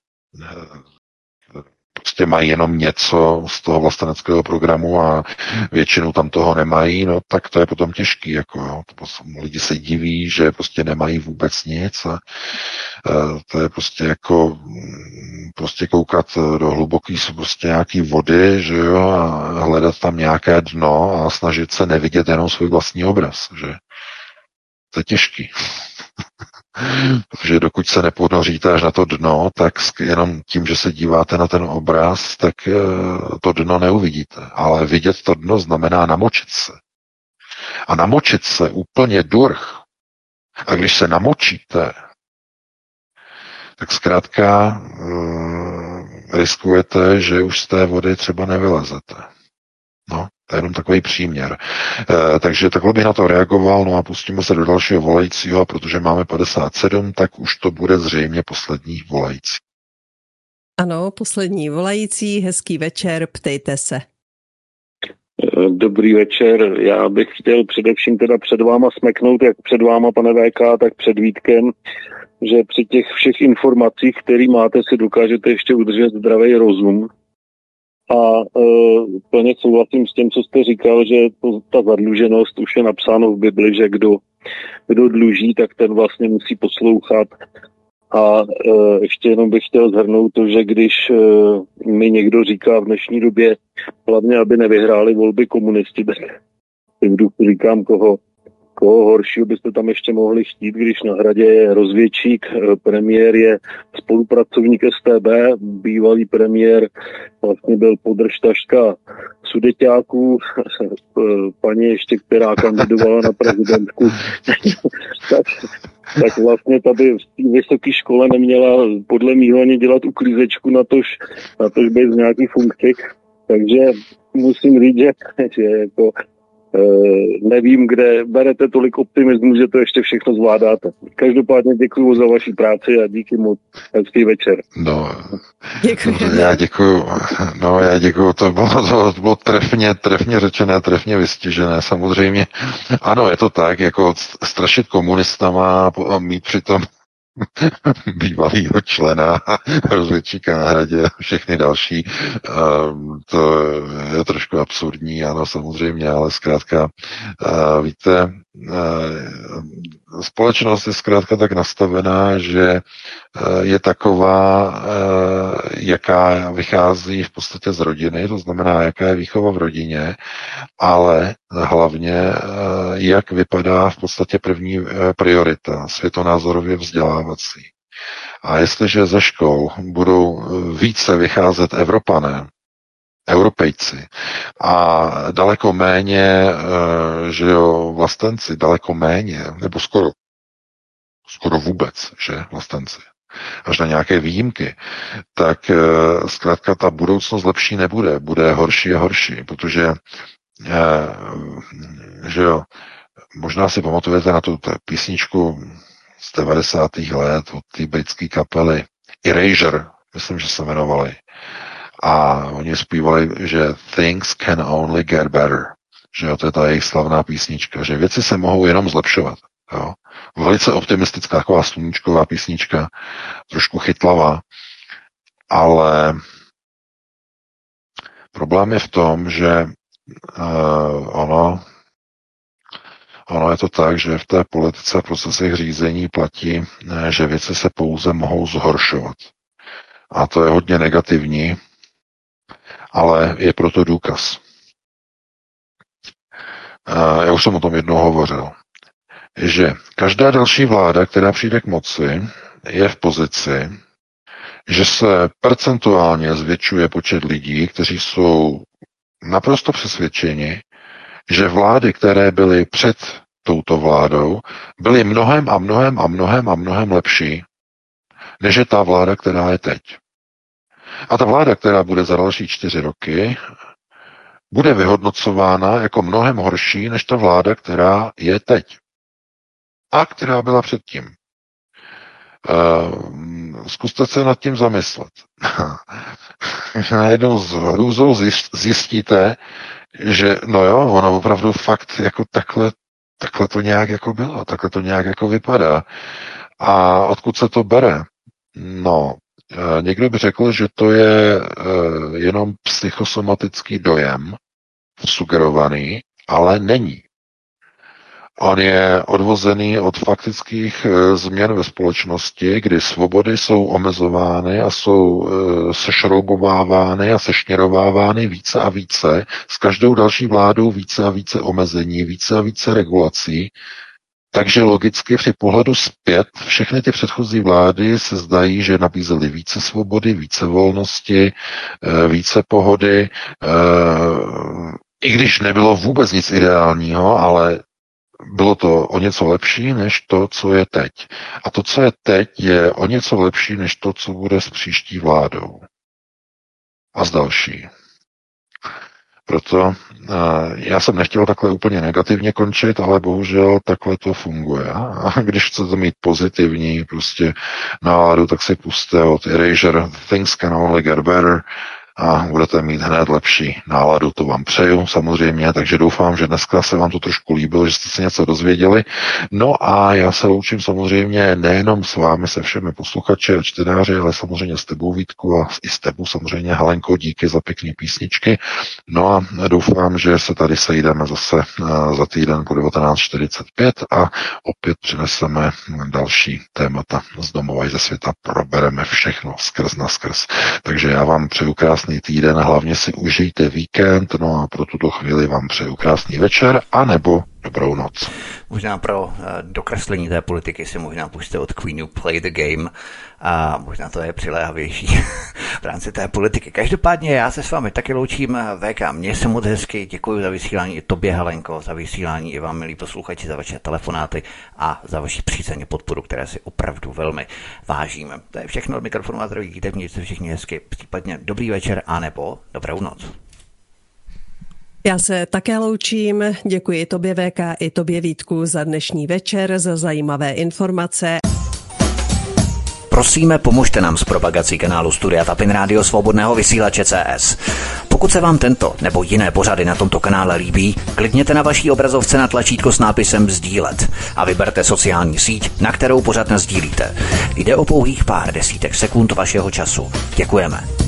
prostě mají jenom něco z toho vlasteneckého programu a většinu tam toho nemají, no tak to je potom těžký, jako jo. Lidi se diví, že prostě nemají vůbec nic a to je prostě jako prostě koukat do hluboký prostě nějaký vody, že jo, a hledat tam nějaké dno a snažit se nevidět jenom svůj vlastní obraz, že to je těžký. Protože dokud se neponoříte až na to dno, tak jenom tím, že se díváte na ten obraz, tak to dno neuvidíte. Ale vidět to dno znamená namočit se. A namočit se úplně durch. A když se namočíte, tak zkrátka e, riskujete, že už z té vody třeba nevylezete. No, to je jenom takový příměr. E, takže takhle bych na to reagoval, no a pustíme se do dalšího volajícího, a protože máme padesát sedm, tak už to bude zřejmě poslední volající. Ano, poslední volající, hezký večer, ptejte se. Dobrý večer, já bych chtěl především teda před váma smeknout, jak před váma, pane V K, tak před Vítkem, že při těch všech informacích, které máte, si dokážete ještě udržet zdravý rozum. A e, plně souhlasím s tím, co jste říkal, že to, ta zadluženost už je napsáno v Bibli, že kdo, kdo dluží, tak ten vlastně musí poslouchat. A e, ještě jenom bych chtěl shrnout to, že když e, mi někdo říká v dnešní době, hlavně aby nevyhráli volby komunisti, tak v duchu říkám, koho, koho horšího byste tam ještě mohli chtít, když na hradě je rozvědčík, premiér je spolupracovník S T B, bývalý premiér vlastně byl podržtaška sudeťáků, paní ještě, která kandidovala na prezidentku, tak, tak vlastně tady v té vysoké škole neměla podle mýho ani dělat uklízečku na tož, na tož být z nějaký funkci. Takže musím říct, že, že jako nevím, kde berete tolik optimismu, že to ještě všechno zvládáte. Každopádně děkuji za vaši práci a díky moc. Hezký večer. No, děkuji. Já děkuji. No, já děkuji. To bylo, to, to bylo trefně, trefně řečené, trefně vystižené. Samozřejmě, ano, je to tak, jako strašit komunistama a mít přitom bývalýho člena rozvědčíka na hradě a všechny další. To je trošku absurdní, ano, samozřejmě, ale zkrátka, víte, společnost je zkrátka tak nastavená, že je taková, jaká vychází v podstatě z rodiny, to znamená, jaká je výchova v rodině, ale hlavně, jak vypadá v podstatě první priorita, světonázorově vzdělávací. A jestliže ze škol budou více vycházet Evropané, Europejci a daleko méně, že jo, vlastenci, daleko méně, nebo skoro, skoro vůbec, že, vlastenci, až na nějaké výjimky, tak zkrátka ta budoucnost lepší nebude, bude horší a horší, protože, že jo, možná si pamatujete na tu písničku z devadesátých let od té britské kapely Erasure, myslím, že se jmenovali. A oni zpívali, že things can only get better. Že jo, to je ta jejich slavná písnička, že věci se mohou jenom zlepšovat. Jo. Velice optimistická, taková sluníčková písnička, trošku chytlavá, ale problém je v tom, že uh, ono, ono je to tak, že v té politice a procesech řízení platí, že věci se pouze mohou zhoršovat. A to je hodně negativní, ale je proto důkaz. Uh, já už jsem o tom jednou hovořil, že každá další vláda, která přijde k moci, je v pozici, že se percentuálně zvětšuje počet lidí, kteří jsou naprosto přesvědčeni, že vlády, které byly před touto vládou, byly mnohem a mnohem a mnohem a mnohem lepší, než je ta vláda, která je teď. A ta vláda, která bude za další čtyři roky, bude vyhodnocována jako mnohem horší, než ta vláda, která je teď. A která byla předtím. Uh, zkuste se nad tím zamyslet. Najednou s hrůzou zjistíte, že no jo, ono opravdu fakt jako takhle, takhle to nějak jako bylo, takhle to nějak jako vypadá. A odkud se to bere? No, uh, někdo by řekl, že to je uh, jenom psychosomatický dojem, sugerovaný, ale není. On je odvozený od faktických e, změn ve společnosti, kdy svobody jsou omezovány a jsou e, sešroubovávány a sešněrovávány více a více. S každou další vládou více a více omezení, více a více regulací. Takže logicky při pohledu zpět všechny ty předchozí vlády se zdají, že nabízely více svobody, více volnosti, více pohody, i když nebylo vůbec nic ideálního, ale bylo to o něco lepší než to, co je teď. A to, co je teď, je o něco lepší než to, co bude s příští vládou. A s další. Proto uh, já jsem nechtěl takhle úplně negativně končit, ale bohužel takhle to funguje. A když chcete mít pozitivní prostě náladu, tak si puste od Erasure Things Can Only Get Better a budete mít hned lepší náladu, to vám přeju samozřejmě, takže doufám, že dneska se vám to trošku líbilo, že jste se něco dozvěděli. No a já se loučím samozřejmě nejenom s vámi, se všemi posluchači a čtenáři, ale samozřejmě s tebou, Vítku, a i s tebou samozřejmě, Helenko, díky za pěkné písničky. No a doufám, že se tady sejdeme zase za týden po devatenáct čtyřicet pět a opět přineseme další témata z domova i ze světa, probereme všechno skrz na skrz. Takže já vám přeju krásný týden, hlavně si užijte víkend, no a pro tuto chvíli vám přeju krásný večer, anebo dobrou noc. Možná pro uh, dokreslení té politiky si možná pusťte od Queenu Play the Game a možná to je přiléhavější v rámci té politiky. Každopádně já se s vámi taky loučím. V K, mě se moc hezky, děkuji za vysílání i tobě, Helenko, za vysílání i vám, milí posluchači, za vaše telefonáty a za vaši přízeň podporu, které si opravdu velmi vážíme. To je všechno od mikrofonu a zdraví, díte, mějte se všichni hezky, případně dobrý večer a nebo dobrou noc. Já se také loučím, děkuji tobě V K i tobě Vítku za dnešní večer, za zajímavé informace. Prosíme, pomožte nám s propagací kanálu Studia Tapin Rádio Svobodného vysílače C S. Pokud se vám tento nebo jiné pořady na tomto kanále líbí, klikněte na vaší obrazovce na tlačítko s nápisem sdílet a vyberte sociální síť, na kterou pořad nasdílíte. Jde o pouhých pár desítek sekund vašeho času. Děkujeme.